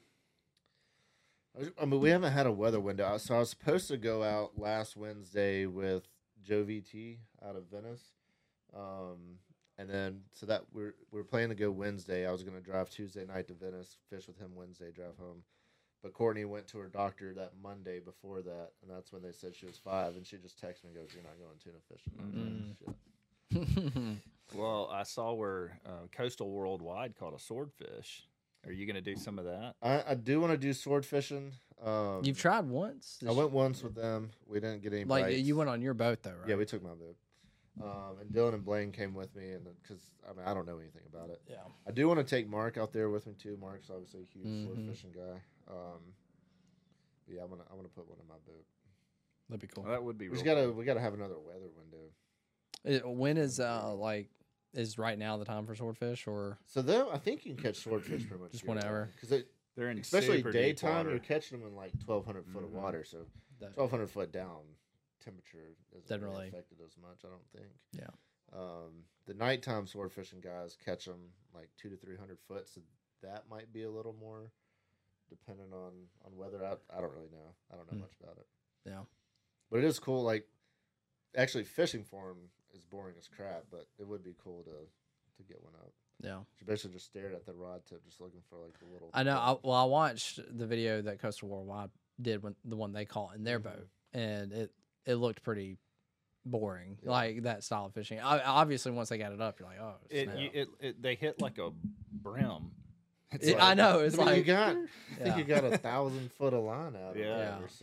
[SPEAKER 1] I mean, we haven't had a weather window. So I was supposed to go out last Wednesday with Joe VT out of Venice. And then, so that we're planning to go Wednesday. I was going to drive Tuesday night to Venice, fish with him Wednesday, drive home. But Courtney went to her doctor that Monday before that, and that's when they said she was 5. And she just texted me and goes, "You're not going tuna fishing." I was like, "Shit."
[SPEAKER 3] Well, I saw where Coastal Worldwide caught a swordfish. Are you going to do some of that?
[SPEAKER 1] I do want to do sword fishing.
[SPEAKER 2] You've tried once.
[SPEAKER 1] I went once with them. We didn't get any
[SPEAKER 2] Like
[SPEAKER 1] bites.
[SPEAKER 2] you went on your boat though, right?
[SPEAKER 1] Yeah, we took my boat. And Dylan and Blaine came with me, and because I don't know anything about it.
[SPEAKER 2] Yeah.
[SPEAKER 1] I do want to take Mark out there with me too. Mark's obviously a huge sword fishing guy. But yeah, I'm gonna put one in my boat.
[SPEAKER 2] That'd be cool.
[SPEAKER 3] Well, that would be.
[SPEAKER 1] We
[SPEAKER 3] Real
[SPEAKER 1] gotta have another weather window.
[SPEAKER 2] When is is right now the time for swordfish or
[SPEAKER 1] So then I think you can catch swordfish pretty much
[SPEAKER 2] Just
[SPEAKER 1] year-round.
[SPEAKER 2] whenever.
[SPEAKER 1] Because
[SPEAKER 3] They're in
[SPEAKER 1] especially
[SPEAKER 3] super deep
[SPEAKER 1] daytime,
[SPEAKER 3] water.
[SPEAKER 1] you're catching them in like 1,200 foot of water. So
[SPEAKER 2] that,
[SPEAKER 1] 1,200 foot down, temperature
[SPEAKER 2] Doesn't
[SPEAKER 1] doesn't
[SPEAKER 2] really-
[SPEAKER 1] really affect it as much. I don't think.
[SPEAKER 2] Yeah.
[SPEAKER 1] The nighttime sword fishing guys catch them like 200 to 300 foot, so that might be a little more dependent on weather. I don't really know. I don't know much about it.
[SPEAKER 2] Yeah.
[SPEAKER 1] But it is cool. Like actually, fishing for them is boring as crap, but it would be cool to get one up.
[SPEAKER 2] yeah.
[SPEAKER 1] You basically just stared at the rod tip, just looking for like the little.
[SPEAKER 2] I know. I watched the video that Coastal Worldwide did when the one they caught in their boat, and it looked pretty boring,
[SPEAKER 1] Yeah.
[SPEAKER 2] like that style of fishing. Obviously, once they got it up, you're like, oh, snap.
[SPEAKER 3] They hit like a brim. It's
[SPEAKER 2] Yeah, I know. It's
[SPEAKER 1] I mean,
[SPEAKER 2] like
[SPEAKER 1] you got. I think
[SPEAKER 2] Yeah.
[SPEAKER 1] you got 1,000 foot of line out.
[SPEAKER 3] Yeah.
[SPEAKER 1] Yeah.
[SPEAKER 2] Yeah.
[SPEAKER 1] So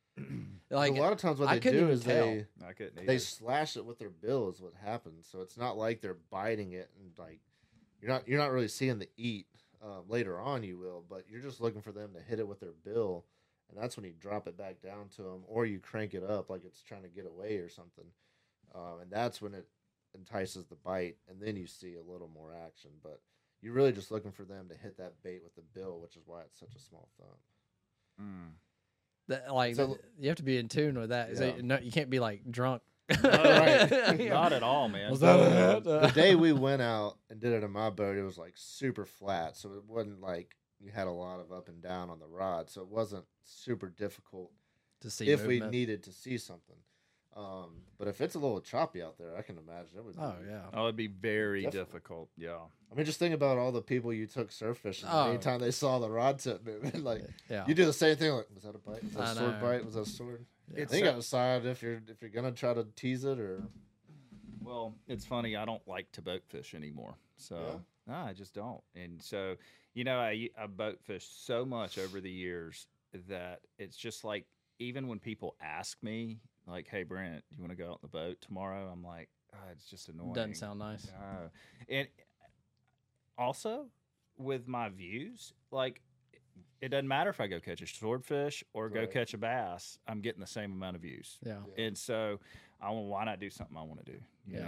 [SPEAKER 2] like
[SPEAKER 1] a lot of times what
[SPEAKER 2] I
[SPEAKER 1] they
[SPEAKER 2] couldn't
[SPEAKER 1] do
[SPEAKER 2] even
[SPEAKER 1] is
[SPEAKER 2] tell.
[SPEAKER 3] I couldn't either.
[SPEAKER 1] they slash it with their bill is what happens. So it's not like they're biting it and like you're not really seeing the eat. Later on you will, but you're just looking for them to hit it with their bill, and that's when you drop it back down to them, or you crank it up like it's trying to get away or something, and that's when it entices the bite, and then you see a little more action. But you're really just looking for them to hit that bait with the bill, which is why it's such a small thumb.
[SPEAKER 2] like
[SPEAKER 1] So-
[SPEAKER 2] you have to be in tune with that. So,
[SPEAKER 1] Yeah.
[SPEAKER 2] no, you can't be like drunk.
[SPEAKER 1] Right.
[SPEAKER 3] Not at all, man.
[SPEAKER 2] Was that
[SPEAKER 1] The day we went out and did it in my boat, it was like super flat, so it wasn't like you had a lot of up and down on the rod, so it wasn't super difficult
[SPEAKER 2] to see
[SPEAKER 1] if
[SPEAKER 2] movement.
[SPEAKER 1] we needed to see something. But if it's a little choppy out there, I can imagine it would.
[SPEAKER 2] Oh
[SPEAKER 1] be,
[SPEAKER 2] yeah.
[SPEAKER 3] Oh, it'd be very
[SPEAKER 1] Definitely.
[SPEAKER 3] difficult. Yeah.
[SPEAKER 1] I mean, just think about all the people you took surf fishing.
[SPEAKER 2] Oh.
[SPEAKER 1] Anytime they saw the rod tip moving, like
[SPEAKER 2] Yeah.
[SPEAKER 1] you do the same thing. Like, was that a bite? Was that
[SPEAKER 2] I
[SPEAKER 1] a sword
[SPEAKER 2] know.
[SPEAKER 1] bite? Was that a sword?
[SPEAKER 2] Yeah.
[SPEAKER 1] I think I decide if you're gonna try to tease it or.
[SPEAKER 3] Well, it's funny. I don't like to boat fish anymore. So no, I just don't. And so, I boat fish so much over the years that it's just like, even when people ask me, like, "Hey, Brent, you want to go out on the boat tomorrow?" I'm like, it's just annoying.
[SPEAKER 2] Doesn't sound nice.
[SPEAKER 3] No. And also with my views, like, it doesn't matter if I go catch a swordfish or go
[SPEAKER 1] Right.
[SPEAKER 3] catch a bass. I'm getting the same amount of views.
[SPEAKER 2] Yeah.
[SPEAKER 1] Yeah.
[SPEAKER 3] And so, why not do something I want to do? You
[SPEAKER 2] Yeah.
[SPEAKER 3] know?
[SPEAKER 1] No,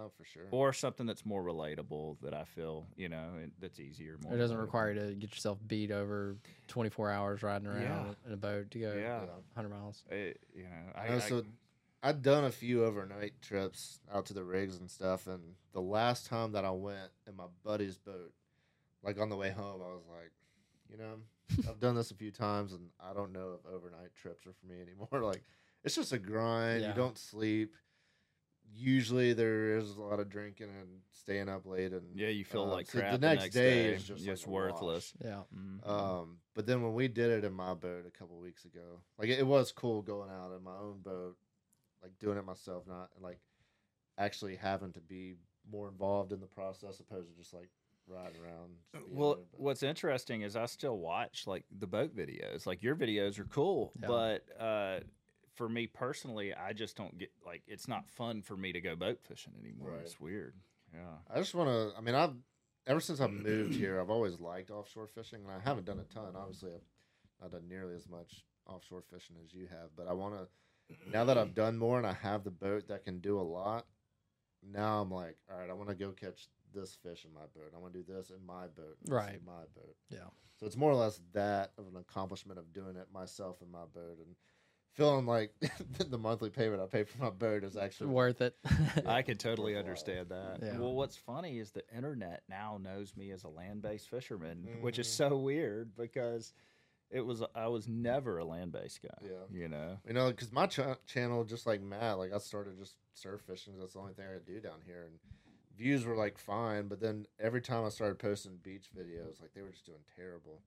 [SPEAKER 1] Oh, for sure.
[SPEAKER 3] or something that's more relatable that I feel, you know, and that's easier. More
[SPEAKER 2] It doesn't
[SPEAKER 3] relatable.
[SPEAKER 2] require you to get yourself beat over 24 hours riding around
[SPEAKER 3] Yeah.
[SPEAKER 2] in a boat to go
[SPEAKER 3] Yeah.
[SPEAKER 2] 100 miles.
[SPEAKER 3] You know,
[SPEAKER 1] So I'd done a few overnight trips out to the rigs and stuff, and the last time that I went in my buddy's boat, like on the way home, I was like, you know, I've done this a few times, and I don't know if overnight trips are for me anymore. Like, it's just a grind.
[SPEAKER 2] Yeah.
[SPEAKER 1] You don't sleep. Usually there is a lot of drinking and staying up late, and
[SPEAKER 3] yeah, you feel like
[SPEAKER 1] so
[SPEAKER 3] crap
[SPEAKER 1] the next day is just like a
[SPEAKER 3] worthless.
[SPEAKER 2] Yeah.
[SPEAKER 1] But then when we did it in my boat a couple weeks ago, like it was cool going out in my own boat, like doing it myself, not like actually having to be more involved in the process opposed to just like riding around. just being
[SPEAKER 3] Well,
[SPEAKER 1] there, but-
[SPEAKER 3] what's interesting is I still watch like the boat videos. Like your videos are cool,
[SPEAKER 2] Yeah.
[SPEAKER 3] but for me personally, I just don't get like it's not fun for me to go boat fishing anymore.
[SPEAKER 1] Right.
[SPEAKER 3] It's weird. Yeah.
[SPEAKER 1] I just want to. I mean, ever since I've moved here, I've always liked offshore fishing, and I haven't done a ton. Obviously, I've not done nearly as much offshore fishing as you have, but I want to. Now that I've done more and I have the boat that can do a lot, now I'm like, all right, I want to go catch this fish in my boat. I want to do this in my boat, and this
[SPEAKER 2] Right.
[SPEAKER 1] in my boat.
[SPEAKER 2] Yeah.
[SPEAKER 1] So it's more or less that of an accomplishment of doing it myself in my boat and feeling like the monthly payment I pay for my boat is actually
[SPEAKER 2] Worth it.
[SPEAKER 3] I could totally
[SPEAKER 1] worthwhile.
[SPEAKER 3] understand that.
[SPEAKER 2] Yeah.
[SPEAKER 3] Well, what's funny is the internet now knows me as a land-based fisherman, which is
[SPEAKER 1] Mhm.
[SPEAKER 3] so weird because I was never a land-based guy.
[SPEAKER 1] Yeah.
[SPEAKER 3] You know.
[SPEAKER 1] You know, because my channel, just like Matt, like I started just surf fishing. 'Cause that's the only thing I do down here, and views were like fine. But then every time I started posting beach videos, like they were just doing terrible.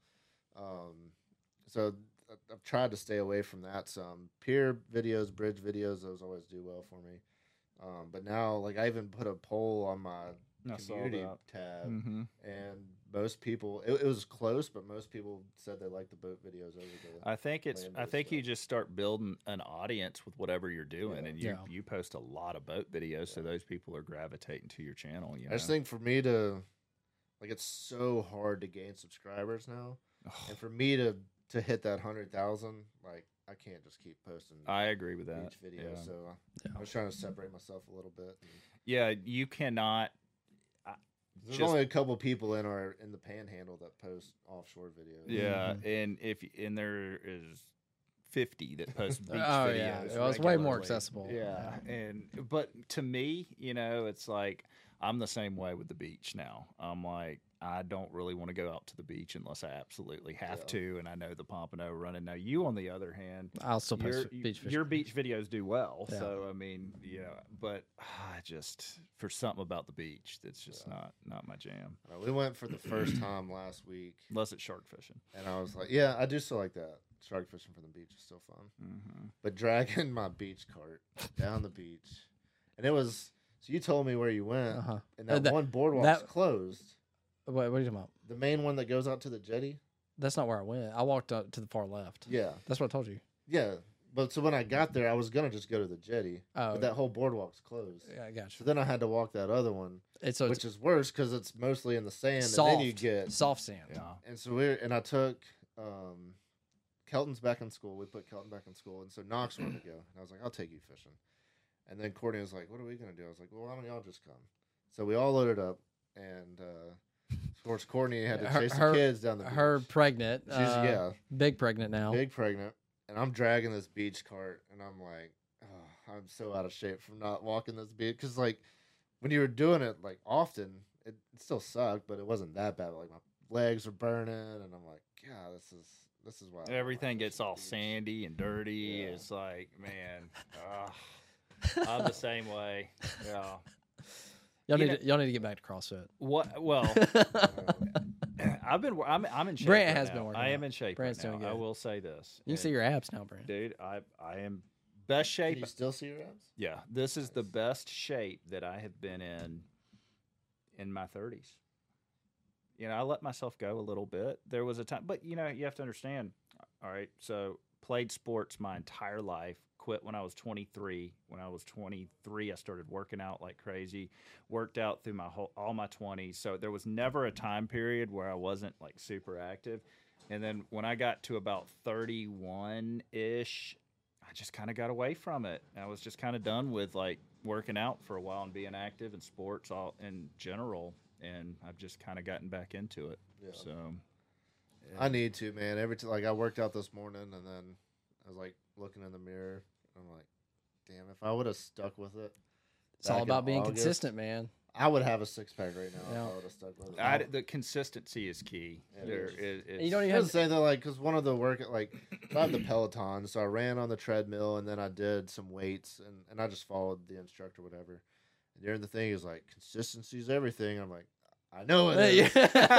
[SPEAKER 1] So I've tried to stay away from that some. Pier videos, bridge videos, those always do well for me. But now, like I even put a poll on my
[SPEAKER 3] I saw
[SPEAKER 1] community
[SPEAKER 3] that.
[SPEAKER 1] tab,
[SPEAKER 3] Mm-hmm.
[SPEAKER 1] and most people, it was close, but most people said they liked the boat videos over the.
[SPEAKER 3] I think I
[SPEAKER 1] land-based
[SPEAKER 3] think you
[SPEAKER 1] stuff.
[SPEAKER 3] just start building an audience with whatever you're doing,
[SPEAKER 1] Yeah.
[SPEAKER 3] and
[SPEAKER 2] Yeah.
[SPEAKER 3] you post a lot of boat videos, so those people are gravitating to your channel. You know?
[SPEAKER 1] I just think for me to, like, it's so hard to gain subscribers now, and for me to hit that 100,000, like, I can't just keep posting
[SPEAKER 3] I agree with that.
[SPEAKER 1] each video.
[SPEAKER 3] Yeah.
[SPEAKER 1] So
[SPEAKER 2] Yeah.
[SPEAKER 1] I was trying to separate myself a little bit.
[SPEAKER 3] Yeah, you cannot.
[SPEAKER 1] There's
[SPEAKER 3] Just-
[SPEAKER 1] only a couple people in the Panhandle that post offshore videos.
[SPEAKER 3] Yeah, and there is 50 that post beach
[SPEAKER 2] Oh,
[SPEAKER 3] videos.
[SPEAKER 2] yeah. It was way more
[SPEAKER 3] regularly.
[SPEAKER 2] accessible.
[SPEAKER 3] Yeah, but to me, you know, it's like I'm the same way with the beach now. I'm like, I don't really want to go out to the beach unless I absolutely have
[SPEAKER 1] Yeah.
[SPEAKER 3] to, and I know the pompano running. Now, you on the other hand,
[SPEAKER 2] I'll still post beach fishing.
[SPEAKER 3] your beach videos do well.
[SPEAKER 2] Yeah.
[SPEAKER 3] So I mean, you know, but I just for something about the beach that's just not my jam.
[SPEAKER 1] We went for the first time last week,
[SPEAKER 3] Unless it's shark fishing.
[SPEAKER 1] and I was like, yeah, I do still like that. Shark fishing from the beach is still fun.
[SPEAKER 3] Mm-hmm.
[SPEAKER 1] But dragging my beach cart down the beach, and it was. So you told me where you went,
[SPEAKER 2] Uh-huh.
[SPEAKER 1] and that,
[SPEAKER 2] That-
[SPEAKER 1] one boardwalk's
[SPEAKER 2] that-
[SPEAKER 1] closed.
[SPEAKER 2] What are you talking about?
[SPEAKER 1] The main one that goes out to the jetty.
[SPEAKER 2] That's not where I went. I walked up to the far left.
[SPEAKER 1] Yeah,
[SPEAKER 2] That's what I told you.
[SPEAKER 1] yeah. But so when I got there, I was gonna just go to the jetty,
[SPEAKER 2] Oh,
[SPEAKER 1] but that whole boardwalk's closed.
[SPEAKER 2] yeah, I got
[SPEAKER 1] So
[SPEAKER 2] you.
[SPEAKER 1] then I had to walk that other one,
[SPEAKER 2] It's so
[SPEAKER 1] which is worse because it's mostly in the sand,
[SPEAKER 2] soft,
[SPEAKER 1] and then you get.
[SPEAKER 2] soft sand.
[SPEAKER 3] Yeah.
[SPEAKER 1] And so I took Kelton's back in school. We put Kelton back in school, and so Knox wanted to go, and I was like, "I'll take you fishing." And then Courtney was like, "What are we gonna do?" I was like, "Well, why don't y'all just come?" So we all loaded up, and of course Courtney had to chase the kids down the beach.
[SPEAKER 2] Her pregnant.
[SPEAKER 1] She's yeah,
[SPEAKER 2] Big pregnant now.
[SPEAKER 1] big pregnant, and I'm dragging this beach cart, and I'm like, oh, I'm so out of shape from not walking this beach because like when you were doing it like often, it still sucked, but it wasn't that bad. Like my legs were burning, and I'm like, God, this is why I don't
[SPEAKER 3] Everything
[SPEAKER 1] like
[SPEAKER 3] gets
[SPEAKER 1] fishing
[SPEAKER 3] all
[SPEAKER 1] the beach."
[SPEAKER 3] sandy and dirty.
[SPEAKER 1] Yeah.
[SPEAKER 3] It's like, man, I'm the same way. Yeah.
[SPEAKER 2] Y'all
[SPEAKER 3] You
[SPEAKER 2] need to get back to CrossFit.
[SPEAKER 3] What? Well, I'm in shape.
[SPEAKER 2] Brant
[SPEAKER 3] right
[SPEAKER 2] has
[SPEAKER 3] now.
[SPEAKER 2] been working
[SPEAKER 3] I am
[SPEAKER 2] out.
[SPEAKER 3] in shape.
[SPEAKER 2] Brant's
[SPEAKER 3] right now.
[SPEAKER 2] doing
[SPEAKER 3] I
[SPEAKER 2] good.
[SPEAKER 3] will say this.
[SPEAKER 2] You can see
[SPEAKER 3] And,
[SPEAKER 2] your abs now, Brent.
[SPEAKER 3] dude. I am best
[SPEAKER 1] Can
[SPEAKER 3] shape.
[SPEAKER 1] you still see your abs?
[SPEAKER 3] Yeah, this is the best shape that I have been in my 30s. You know, I let myself go a little bit. There was a time, but you know, you have to understand. All right, so played sports my entire life. Quit when I was 23. When I was 23, I started working out like crazy. Worked out through all my 20s. So there was never a time period where I wasn't like super active. And then when I got to about 31 ish, I just kind of got away from it. I was just kind of done with like working out for a while and being active in sports all in general, and I've just kind of gotten back into it.
[SPEAKER 1] Yeah.
[SPEAKER 3] So
[SPEAKER 1] I need to, man. Every time, like I worked out this morning, and then I was like looking in the mirror. I'm like, damn, if I would have stuck with it.
[SPEAKER 2] It's all
[SPEAKER 1] back in
[SPEAKER 2] about being
[SPEAKER 1] August,
[SPEAKER 2] consistent, man.
[SPEAKER 1] I would have a 6-pack right now
[SPEAKER 2] Yeah.
[SPEAKER 1] if I would have stuck with it.
[SPEAKER 3] the consistency is key.
[SPEAKER 1] It
[SPEAKER 3] There
[SPEAKER 1] is.
[SPEAKER 3] is-
[SPEAKER 2] You don't even
[SPEAKER 1] I
[SPEAKER 2] have
[SPEAKER 1] was saying that, like, because one of the work, like, I have the Peloton, so I ran on the treadmill, and then I did some weights, and I just followed the instructor, whatever. And during the thing, he was like, consistency is everything. I'm like, I know it is.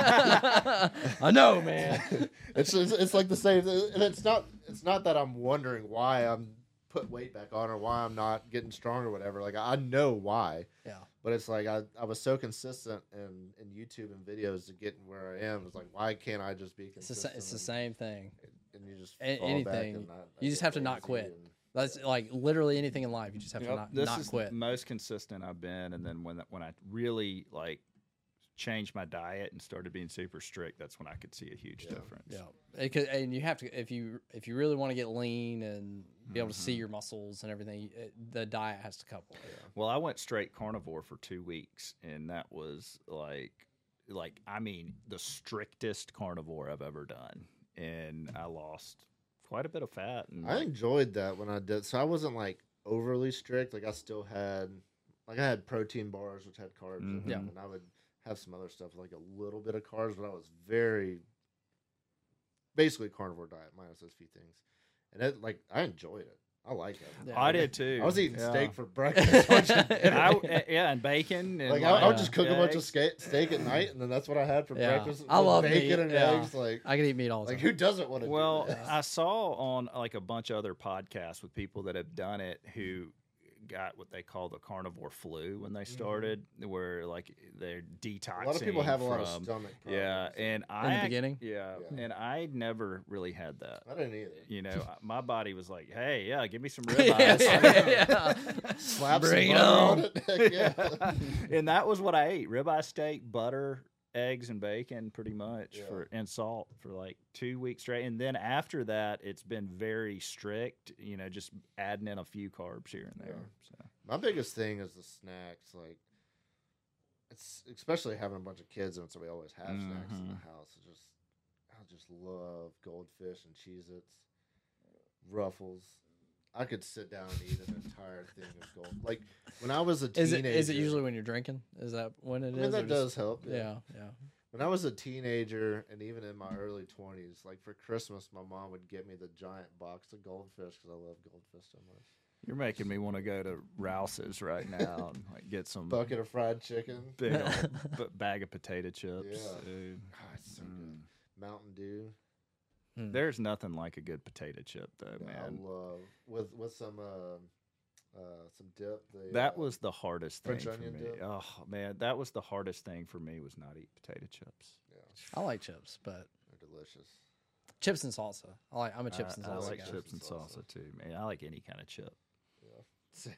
[SPEAKER 2] I know, man.
[SPEAKER 1] It's like the same, and it's not that I'm wondering why I'm put weight back on or why I'm not getting strong or whatever. Like, I know why.
[SPEAKER 2] Yeah.
[SPEAKER 1] But it's like I was so consistent in YouTube and videos to get where I am. It's like, why can't I just be consistent?
[SPEAKER 2] It's the same thing.
[SPEAKER 1] And you just
[SPEAKER 2] A-
[SPEAKER 1] fall back
[SPEAKER 2] anything.
[SPEAKER 1] and
[SPEAKER 2] You just
[SPEAKER 1] get
[SPEAKER 2] have to not
[SPEAKER 1] lazy
[SPEAKER 2] quit.
[SPEAKER 1] and-
[SPEAKER 2] That's like literally anything in life. You just have to
[SPEAKER 3] Yep,
[SPEAKER 2] not
[SPEAKER 3] this is
[SPEAKER 2] quit.
[SPEAKER 3] the most consistent I've been, and then when I really like changed my diet and started being super strict, that's when I could see a huge difference.
[SPEAKER 2] Yeah, and you have to if you really want to get lean and be able to see your muscles and everything, the diet has to couple.
[SPEAKER 3] Well, I went straight carnivore for 2 weeks, and that was like I mean the strictest carnivore I've ever done, and I lost quite a bit of fat. And
[SPEAKER 1] I enjoyed that when I did. So I wasn't like overly strict. Like I still had, like I had protein bars which had carbs in
[SPEAKER 3] Mhm.
[SPEAKER 1] them, and I would have some other stuff like a little bit of carbs, but I was very basically carnivore diet minus those few things, and it, like I enjoyed it. I like it.
[SPEAKER 2] Yeah.
[SPEAKER 3] I did too.
[SPEAKER 1] I was eating
[SPEAKER 3] Yeah.
[SPEAKER 1] steak for breakfast. lunch, and dinner.
[SPEAKER 3] and bacon. And
[SPEAKER 1] Like I would just cook a bunch of
[SPEAKER 3] eggs.
[SPEAKER 1] steak at night, and then that's what I had for
[SPEAKER 2] Yeah.
[SPEAKER 1] breakfast.
[SPEAKER 2] I
[SPEAKER 1] with
[SPEAKER 2] love
[SPEAKER 1] bacon
[SPEAKER 2] meat,
[SPEAKER 1] and
[SPEAKER 2] yeah.
[SPEAKER 1] eggs. Like
[SPEAKER 2] I can eat meat all the time.
[SPEAKER 1] who doesn't want to?
[SPEAKER 3] Well,
[SPEAKER 1] do that?
[SPEAKER 3] I saw on like a bunch of other podcasts with people that have done it who got what they call the carnivore flu when they started, where like they're detoxing.
[SPEAKER 1] a lot of people have a lot of
[SPEAKER 3] from-
[SPEAKER 1] stomach problems.
[SPEAKER 3] Yeah, and I
[SPEAKER 2] the beginning?
[SPEAKER 3] yeah,
[SPEAKER 1] Yeah.
[SPEAKER 3] and I never really had that.
[SPEAKER 1] I didn't either.
[SPEAKER 3] You know, my body was like, "Hey, yeah, give me some
[SPEAKER 2] yeah,
[SPEAKER 3] ribeyes."
[SPEAKER 2] yeah.
[SPEAKER 1] Slap
[SPEAKER 2] Bring
[SPEAKER 1] some
[SPEAKER 2] it
[SPEAKER 1] butter
[SPEAKER 2] on.
[SPEAKER 1] on it. Heck yeah.
[SPEAKER 3] And that was what I ate: ribeye steak, butter, eggs, and bacon, pretty much,
[SPEAKER 1] Yeah.
[SPEAKER 3] and salt for like 2 weeks straight. And then after that, it's been very strict. You know, just adding in a few carbs here and there. So.
[SPEAKER 1] My biggest thing is the snacks. Like, it's especially having a bunch of kids, and so we always have snacks in the house. I just love goldfish and Cheez-Its, Ruffles. I could sit down and eat an entire thing of gold. Like when I was a teenager.
[SPEAKER 2] Is it usually when you're drinking? Is that when it is?
[SPEAKER 1] I mean,
[SPEAKER 2] or
[SPEAKER 1] that
[SPEAKER 2] just-
[SPEAKER 1] does help.
[SPEAKER 2] Yeah, yeah.
[SPEAKER 1] When I was a teenager, and even in my early 20s, like for Christmas, my mom would get me the giant box of goldfish because I love goldfish so much.
[SPEAKER 3] You're making me want to go to Rouse's right now and like get some
[SPEAKER 1] Bucket of fried chicken.
[SPEAKER 3] big old bag of potato chips.
[SPEAKER 1] Yeah.
[SPEAKER 3] Ooh.
[SPEAKER 1] God, it's so good. Mountain Dew.
[SPEAKER 3] There's nothing like a good potato chip, though,
[SPEAKER 1] Yeah,
[SPEAKER 3] man.
[SPEAKER 1] I love with some dip.
[SPEAKER 3] That was the hardest thing
[SPEAKER 1] French
[SPEAKER 3] for
[SPEAKER 1] onion
[SPEAKER 3] me.
[SPEAKER 1] dip?
[SPEAKER 3] Oh man, that was the hardest thing for me was not eat potato chips.
[SPEAKER 2] I like chips, but
[SPEAKER 1] they're delicious.
[SPEAKER 2] chips and salsa. I'm a chips and
[SPEAKER 3] I
[SPEAKER 2] salsa
[SPEAKER 3] like
[SPEAKER 2] guy.
[SPEAKER 3] chips and salsa too, man. I like any kind of chip.
[SPEAKER 1] Same.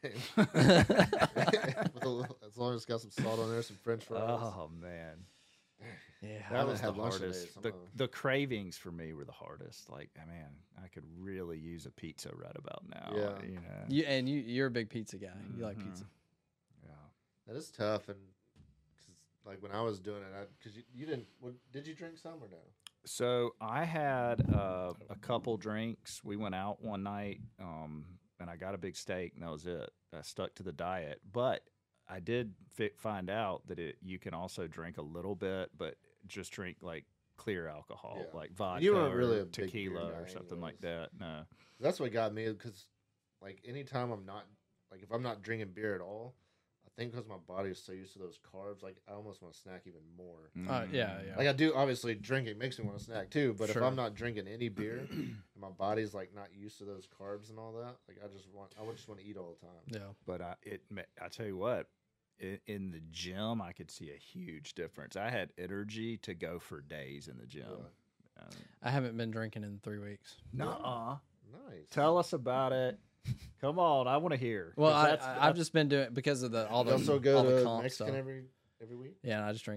[SPEAKER 1] As long as it's got some salt on there, some French fries.
[SPEAKER 3] Oh man,
[SPEAKER 2] Yeah,
[SPEAKER 1] I
[SPEAKER 3] that
[SPEAKER 1] haven't
[SPEAKER 3] was the
[SPEAKER 1] had lunch today,
[SPEAKER 3] hardest.
[SPEAKER 1] so I'm
[SPEAKER 3] The,
[SPEAKER 1] gonna-
[SPEAKER 3] the cravings for me were the hardest. Like, man, I could really use a pizza right about now.
[SPEAKER 1] Yeah.
[SPEAKER 3] You know.
[SPEAKER 2] you're a big pizza guy. You like pizza.
[SPEAKER 3] Yeah.
[SPEAKER 1] That is tough, and cause, like when I was doing it, because you didn't. Did you drink some or no?
[SPEAKER 3] So I had a couple drinks. We went out one night, and I got a big steak, and that was it. I stuck to the diet, but I did find out that you can also drink a little bit, but just drink like clear alcohol,
[SPEAKER 1] Yeah.
[SPEAKER 3] like vodka
[SPEAKER 1] You weren't really
[SPEAKER 3] or
[SPEAKER 1] a big beer
[SPEAKER 3] tequila
[SPEAKER 1] guy
[SPEAKER 3] or something like
[SPEAKER 1] anyways.
[SPEAKER 3] that. No.
[SPEAKER 1] That's what got me, because like anytime I'm not, like if I'm not drinking beer at all, I think because my body is so used to those carbs, like I almost want to snack even more.
[SPEAKER 2] Yeah.
[SPEAKER 1] Like I do, obviously drinking makes me want to snack too, but
[SPEAKER 2] Sure.
[SPEAKER 1] if I'm not drinking any beer and my body's like not used to those carbs and all that, like I would just want to eat all the time.
[SPEAKER 2] Yeah.
[SPEAKER 3] But I tell you what, in the gym, I could see a huge difference. I had energy to go for days in the gym.
[SPEAKER 2] I haven't been drinking in 3 weeks.
[SPEAKER 3] Nuh-uh.
[SPEAKER 1] Nice.
[SPEAKER 3] Tell us about it. Come on, I want to hear.
[SPEAKER 2] Well,
[SPEAKER 3] 'Cause
[SPEAKER 2] I've just been doing it because of all
[SPEAKER 1] You
[SPEAKER 2] the
[SPEAKER 1] also go
[SPEAKER 2] all the
[SPEAKER 1] to
[SPEAKER 2] comp
[SPEAKER 1] Mexican
[SPEAKER 2] stuff.
[SPEAKER 1] every week.
[SPEAKER 2] Yeah, I just drink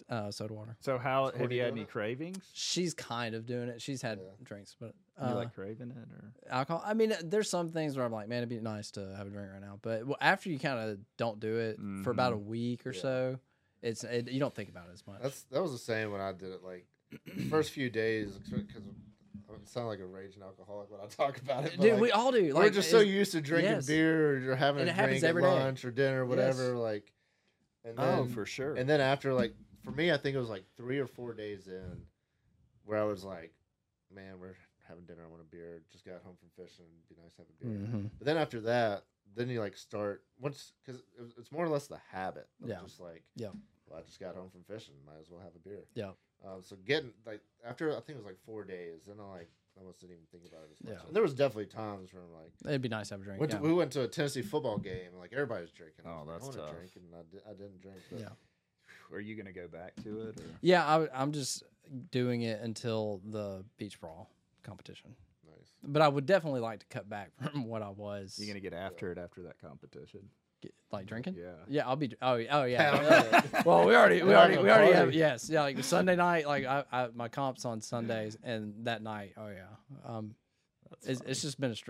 [SPEAKER 2] soda water.
[SPEAKER 3] So how
[SPEAKER 1] Is
[SPEAKER 3] have
[SPEAKER 1] Courtney
[SPEAKER 3] you had
[SPEAKER 1] doing
[SPEAKER 3] any
[SPEAKER 1] it?
[SPEAKER 3] cravings?
[SPEAKER 2] She's kind of doing it. She's had
[SPEAKER 1] Yeah.
[SPEAKER 2] drinks, but
[SPEAKER 3] You like craving it or?
[SPEAKER 2] alcohol. I mean, there's some things where I'm like, man, it'd be nice to have a drink right now. But after you kind of don't do it for about a week or
[SPEAKER 1] Yeah.
[SPEAKER 2] so, you don't think about it as much.
[SPEAKER 1] That was the same when I did it. Like first few days, because I sound like a raging alcoholic when I talk about it. But
[SPEAKER 2] Dude,
[SPEAKER 1] like,
[SPEAKER 2] we all do.
[SPEAKER 1] we're
[SPEAKER 2] Like,
[SPEAKER 1] just so used to drinking
[SPEAKER 2] yes.
[SPEAKER 1] beer or having
[SPEAKER 2] And
[SPEAKER 1] a
[SPEAKER 2] it happens
[SPEAKER 1] drink at
[SPEAKER 2] every day.
[SPEAKER 1] lunch or dinner or whatever. Like, and then,
[SPEAKER 3] Oh, for sure.
[SPEAKER 1] And then after, like, for me, I think it was like 3 or 4 days in where I was like, man, we're having dinner. I want a beer. Just got home from fishing. It'd be nice to have a beer.
[SPEAKER 2] Mhm.
[SPEAKER 1] But then after that, then you like start once because it's more or less the habit. Of
[SPEAKER 2] Yeah.
[SPEAKER 1] Just like,
[SPEAKER 2] Yeah.
[SPEAKER 1] well, I just got home from fishing. Might as well have a beer.
[SPEAKER 2] Yeah.
[SPEAKER 1] So getting like after I think it was like 4 days, then I almost didn't even think about it as much.
[SPEAKER 2] Yeah.
[SPEAKER 1] And there was definitely times where I'm like,
[SPEAKER 2] It'd be nice to have a drink.
[SPEAKER 1] we went to a Tennessee football game and like everybody's drinking. I
[SPEAKER 3] Oh,
[SPEAKER 1] was like,
[SPEAKER 3] that's
[SPEAKER 1] I want
[SPEAKER 3] tough.
[SPEAKER 1] to drink, and I didn't drink. But
[SPEAKER 2] Yeah.
[SPEAKER 3] Are you gonna go back to it? Or?
[SPEAKER 2] Yeah, I'm just doing it until the beach brawl competition.
[SPEAKER 1] Nice.
[SPEAKER 2] But I would definitely like to cut back from what I was.
[SPEAKER 3] You gonna get after it after that competition?
[SPEAKER 2] like drinking?
[SPEAKER 3] Yeah.
[SPEAKER 2] I'll be. Oh
[SPEAKER 1] Hell
[SPEAKER 2] yeah.
[SPEAKER 1] yeah.
[SPEAKER 2] Well, we already
[SPEAKER 1] We're having a
[SPEAKER 2] have.
[SPEAKER 1] party.
[SPEAKER 2] Yes, yeah. Like Sunday night, like I my comp's on Sundays, and that night, oh yeah. It's just been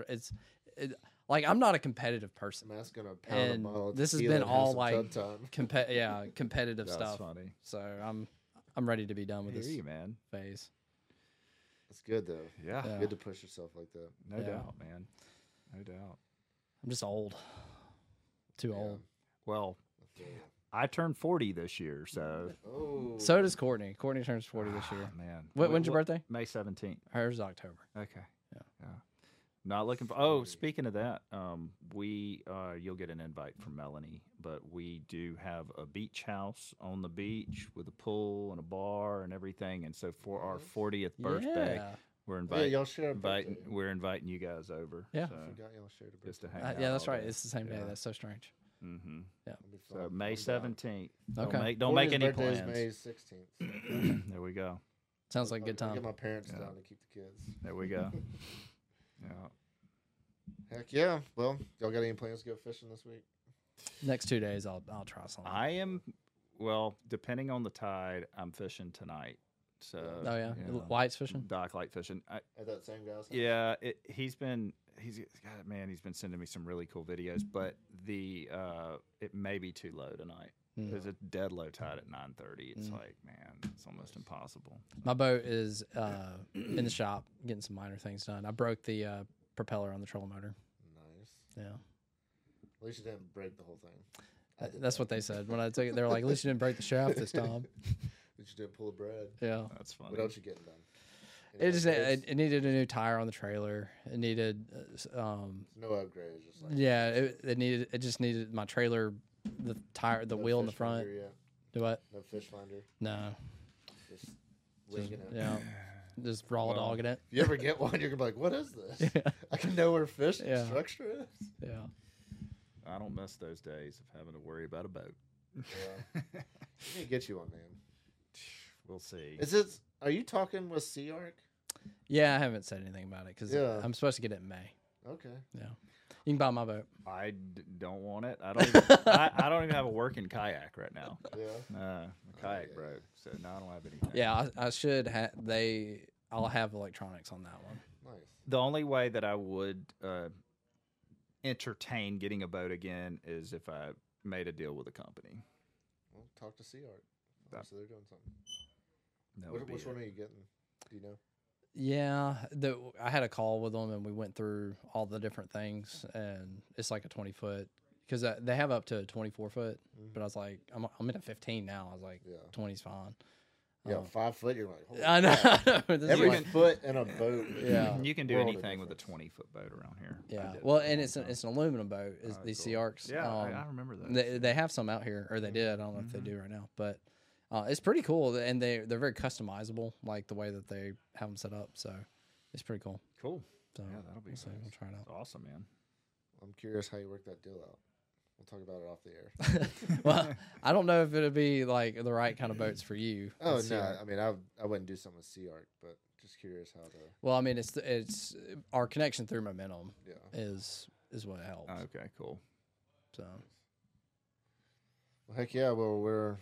[SPEAKER 2] like I'm not a competitive person.
[SPEAKER 1] Matt's gonna pound
[SPEAKER 2] And
[SPEAKER 1] a bottle of
[SPEAKER 2] this has
[SPEAKER 1] tequila
[SPEAKER 2] been
[SPEAKER 1] and have
[SPEAKER 2] all
[SPEAKER 1] some
[SPEAKER 2] like
[SPEAKER 1] tub time.
[SPEAKER 2] competitive
[SPEAKER 3] That's
[SPEAKER 2] stuff.
[SPEAKER 3] funny.
[SPEAKER 2] So I'm ready to be done
[SPEAKER 3] I
[SPEAKER 2] with
[SPEAKER 3] hear
[SPEAKER 2] this
[SPEAKER 3] you, man.
[SPEAKER 2] phase.
[SPEAKER 1] It's good though.
[SPEAKER 3] Yeah,
[SPEAKER 2] Yeah.
[SPEAKER 1] Good to push yourself like that.
[SPEAKER 3] no
[SPEAKER 2] Yeah.
[SPEAKER 3] doubt, man. No doubt.
[SPEAKER 2] I'm just old. Too
[SPEAKER 1] Yeah.
[SPEAKER 2] old.
[SPEAKER 3] Well,
[SPEAKER 1] I feel you.
[SPEAKER 3] I turned 40 this year, so
[SPEAKER 1] Oh.
[SPEAKER 2] So does Courtney. Courtney turns 40 this year.
[SPEAKER 3] man.
[SPEAKER 2] When's your birthday?
[SPEAKER 3] May 17th.
[SPEAKER 2] Hers is October.
[SPEAKER 3] Okay.
[SPEAKER 2] Yeah.
[SPEAKER 3] Yeah. Not looking for. Oh, speaking of that, you'll get an invite from Melanie, but we do have a beach house on the beach with a pool and a bar and everything. And so for our 40th birthday,
[SPEAKER 2] Yeah.
[SPEAKER 3] we're
[SPEAKER 1] Yeah,
[SPEAKER 3] inviting
[SPEAKER 1] y'all share a birthday.
[SPEAKER 3] we're inviting you guys over.
[SPEAKER 2] Yeah.
[SPEAKER 3] So,
[SPEAKER 1] I forgot y'all shared a birthday.
[SPEAKER 3] just to hang
[SPEAKER 2] Yeah,
[SPEAKER 3] out
[SPEAKER 2] that's
[SPEAKER 3] all
[SPEAKER 2] right.
[SPEAKER 3] day.
[SPEAKER 2] It's the same day.
[SPEAKER 3] Yeah.
[SPEAKER 2] That's so strange.
[SPEAKER 3] Mm-hmm.
[SPEAKER 1] That'd be fun.
[SPEAKER 3] So
[SPEAKER 1] I'm
[SPEAKER 3] May
[SPEAKER 1] down.
[SPEAKER 3] 17th.
[SPEAKER 2] Okay.
[SPEAKER 3] Don't make
[SPEAKER 1] Courtney's
[SPEAKER 3] any
[SPEAKER 1] birthday is
[SPEAKER 3] plans.
[SPEAKER 1] May 16th.
[SPEAKER 3] There we go.
[SPEAKER 2] Sounds like a good
[SPEAKER 1] I'll
[SPEAKER 2] time.
[SPEAKER 1] get my parents
[SPEAKER 3] Yeah.
[SPEAKER 1] down to keep the kids.
[SPEAKER 3] There we go. Yeah.
[SPEAKER 1] Heck yeah. Well, y'all got any plans to go fishing this week?
[SPEAKER 2] Next 2 days, I'll try something.
[SPEAKER 3] I am, well, depending on the tide, I'm fishing tonight. So.
[SPEAKER 2] Oh yeah,
[SPEAKER 3] yeah.
[SPEAKER 2] White's fishing.
[SPEAKER 3] Dock light fishing.
[SPEAKER 1] At that same guy's house?
[SPEAKER 3] Yeah, he's been sending me some really cool videos, but it may be too low tonight.
[SPEAKER 2] Hmm.
[SPEAKER 3] There's a dead low tide at 9:30. It's
[SPEAKER 2] Mm.
[SPEAKER 3] like, man, it's almost impossible.
[SPEAKER 2] My boat is in the shop getting some minor things done. I broke the propeller on the trolling motor.
[SPEAKER 1] Nice.
[SPEAKER 2] Yeah,
[SPEAKER 1] At least you didn't break the whole thing. I did
[SPEAKER 2] that's
[SPEAKER 1] that.
[SPEAKER 2] what they said when I took it. They were like, "At least you didn't break the shaft this time."
[SPEAKER 1] But you didn't pull a bread.
[SPEAKER 2] Yeah,
[SPEAKER 3] That's funny.
[SPEAKER 1] What else you getting done?
[SPEAKER 2] it just
[SPEAKER 1] upgrades?
[SPEAKER 2] it needed a new tire on the trailer. It needed
[SPEAKER 1] No upgrades. Just like
[SPEAKER 2] yeah, it just needed my trailer, the tire, the
[SPEAKER 1] no
[SPEAKER 2] wheel in the
[SPEAKER 1] fish
[SPEAKER 2] front.
[SPEAKER 1] finder yet?
[SPEAKER 2] Do what?
[SPEAKER 1] No fish finder.
[SPEAKER 2] No,
[SPEAKER 1] Just
[SPEAKER 2] just,
[SPEAKER 1] winging it.
[SPEAKER 2] yeah, just raw
[SPEAKER 3] Well,
[SPEAKER 2] dogging it.
[SPEAKER 1] If you ever get one, you're gonna be like, "What is this?
[SPEAKER 2] Yeah.
[SPEAKER 1] I can know where fish
[SPEAKER 2] Yeah.
[SPEAKER 1] structure is."
[SPEAKER 2] Yeah.
[SPEAKER 3] I don't miss those days of having to worry about a boat.
[SPEAKER 1] Yeah. We need to get you one, man.
[SPEAKER 3] We'll see.
[SPEAKER 1] Is it? Are you talking with Sea Arc?
[SPEAKER 2] Yeah, I haven't said anything about it because
[SPEAKER 1] Yeah.
[SPEAKER 2] I'm supposed to get it in May.
[SPEAKER 1] Okay.
[SPEAKER 2] Yeah, you can buy my boat.
[SPEAKER 3] I don't want it. I don't. Even, I don't even have a working kayak right now.
[SPEAKER 1] Yeah.
[SPEAKER 3] The kayak
[SPEAKER 1] yeah.
[SPEAKER 3] broke, so now I don't have anything.
[SPEAKER 2] Yeah, I should have. I'll have electronics on that one.
[SPEAKER 1] Nice.
[SPEAKER 3] The only way that I would entertain getting a boat again is if I made a deal with a company.
[SPEAKER 1] Well, talk to Sea Arc.
[SPEAKER 3] That-
[SPEAKER 1] So they're doing something.
[SPEAKER 3] That would be
[SPEAKER 1] Which
[SPEAKER 3] it.
[SPEAKER 1] one are you getting? Do you know?
[SPEAKER 2] Yeah, I had a call with them and we went through all the different things, and it's like a 20-foot because they have up to a 24-foot, but I was like, I'm in a 15 now. I was like,
[SPEAKER 1] Yeah.
[SPEAKER 2] 20's fine.
[SPEAKER 1] Yeah, 5 foot. You're like, holy
[SPEAKER 2] I know.
[SPEAKER 1] crap.
[SPEAKER 2] This is
[SPEAKER 1] Every
[SPEAKER 2] like-
[SPEAKER 1] foot in a boat. is
[SPEAKER 2] Yeah.
[SPEAKER 1] a
[SPEAKER 3] You can do
[SPEAKER 1] world of
[SPEAKER 3] anything with a
[SPEAKER 1] difference.
[SPEAKER 3] 20-foot boat around here. I
[SPEAKER 2] yeah.
[SPEAKER 3] did
[SPEAKER 2] Well,
[SPEAKER 3] for a
[SPEAKER 2] and
[SPEAKER 3] long
[SPEAKER 2] it's
[SPEAKER 3] time.
[SPEAKER 2] an aluminum boat. Is
[SPEAKER 3] Oh,
[SPEAKER 2] these
[SPEAKER 3] cool.
[SPEAKER 2] Sea Arcs?
[SPEAKER 3] Yeah, I remember that.
[SPEAKER 2] They have some out here, or they did. I don't know if they do right now, but it's pretty cool, and they're very customizable, like the way that they have them set up. So it's pretty cool.
[SPEAKER 3] Cool.
[SPEAKER 2] So
[SPEAKER 3] Yeah, that'll be
[SPEAKER 2] we'll see.
[SPEAKER 3] nice.
[SPEAKER 2] We'll try it
[SPEAKER 3] That's awesome, man.
[SPEAKER 1] I'm curious how you work that deal out. We'll talk about it off the air.
[SPEAKER 2] out. Well, I don't know if it'll be like the right kind of boats for you.
[SPEAKER 1] Oh
[SPEAKER 2] with Sea
[SPEAKER 1] no!
[SPEAKER 2] Arc.
[SPEAKER 1] I mean, I wouldn't do something with Sea Arc, but just curious how to.
[SPEAKER 2] Well, I mean, it's our connection through Momentum
[SPEAKER 1] Yeah.
[SPEAKER 2] is what helps.
[SPEAKER 3] Okay, cool.
[SPEAKER 2] So
[SPEAKER 1] Well, heck yeah! Well, we're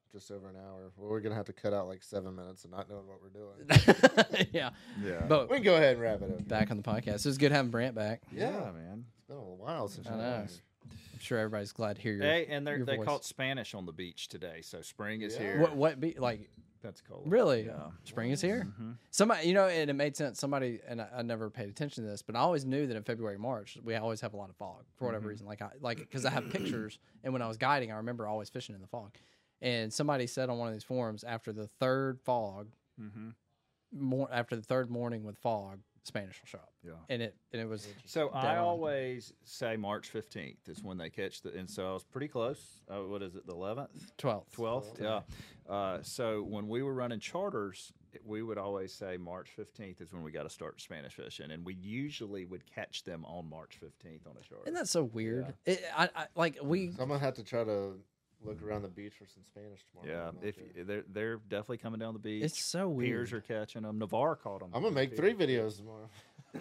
[SPEAKER 1] just over an hour. Well, we're gonna have to cut out like 7 minutes and not knowing what we're doing.
[SPEAKER 2] Yeah.
[SPEAKER 3] Yeah.
[SPEAKER 2] But
[SPEAKER 1] We can go ahead and wrap it up.
[SPEAKER 2] back on the podcast. It was good having Brant back.
[SPEAKER 3] yeah, man.
[SPEAKER 1] It's been a while since
[SPEAKER 2] I
[SPEAKER 1] you
[SPEAKER 2] know.
[SPEAKER 1] guys.
[SPEAKER 2] I'm sure everybody's glad to hear your.
[SPEAKER 3] Hey, and
[SPEAKER 2] your
[SPEAKER 3] they
[SPEAKER 2] voice.
[SPEAKER 3] caught Spanish on the beach today, so spring is
[SPEAKER 1] Yeah.
[SPEAKER 3] here.
[SPEAKER 2] What be like?
[SPEAKER 3] Pensacola.
[SPEAKER 2] Really?
[SPEAKER 3] Yeah.
[SPEAKER 2] Spring is here.
[SPEAKER 3] Mhm.
[SPEAKER 2] Somebody, and it made sense. Somebody, and I never paid attention to this, but I always knew that in February, March, we always have a lot of fog for whatever
[SPEAKER 3] Mm-hmm.
[SPEAKER 2] reason. Because I have pictures, and when I was guiding, I remember always fishing in the fog. And somebody said on one of these forums, after the third fog,
[SPEAKER 3] Mhm.
[SPEAKER 2] after the third morning with fog, Spanish will show up.
[SPEAKER 3] Yeah.
[SPEAKER 2] And it was
[SPEAKER 3] So I
[SPEAKER 2] Dead on.
[SPEAKER 3] always say March 15th is when they catch the, and so I was pretty close. What is it, the 11th?
[SPEAKER 2] 12th.
[SPEAKER 3] 12th, yeah. So when we were running charters, we would always say March 15th is when we got to start Spanish fishing, and we usually would catch them on March 15th on a charter.
[SPEAKER 2] Isn't that so weird? We
[SPEAKER 1] So I'm gonna have to try to look around the beach for some Spanish tomorrow.
[SPEAKER 3] Yeah,
[SPEAKER 1] I'm not
[SPEAKER 3] if
[SPEAKER 1] sure.
[SPEAKER 3] they're definitely coming down the beach.
[SPEAKER 2] it's so weird.
[SPEAKER 3] Piers are catching them. Navarre caught them.
[SPEAKER 1] I'm gonna make 3 videos tomorrow.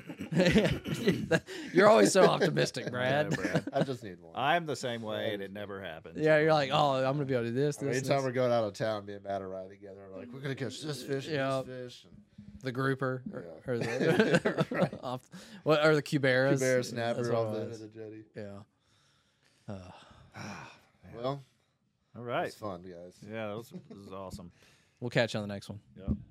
[SPEAKER 2] You're always so optimistic, Brad.
[SPEAKER 1] I just need one.
[SPEAKER 3] I'm the same way, and it never happens.
[SPEAKER 2] Yeah, you're like, oh, I'm gonna be able to do this.
[SPEAKER 1] I mean,
[SPEAKER 2] This,
[SPEAKER 1] anytime
[SPEAKER 2] this.
[SPEAKER 1] we're going out of town, me and Matt are riding together. We're like, we're gonna catch this fish, and
[SPEAKER 2] Yeah.
[SPEAKER 1] this fish, and
[SPEAKER 2] The grouper, or
[SPEAKER 1] Yeah.
[SPEAKER 2] the
[SPEAKER 1] Right.
[SPEAKER 2] or the Cuberas.
[SPEAKER 1] bear
[SPEAKER 2] That's
[SPEAKER 1] snapper
[SPEAKER 2] what
[SPEAKER 1] off
[SPEAKER 2] it
[SPEAKER 1] the end
[SPEAKER 2] was.
[SPEAKER 1] of the jetty.
[SPEAKER 2] Yeah.
[SPEAKER 1] Well,
[SPEAKER 3] All
[SPEAKER 1] it
[SPEAKER 3] right.
[SPEAKER 1] was fun, guys.
[SPEAKER 3] Yeah, this is awesome.
[SPEAKER 2] We'll catch you on the next one.
[SPEAKER 3] Yep.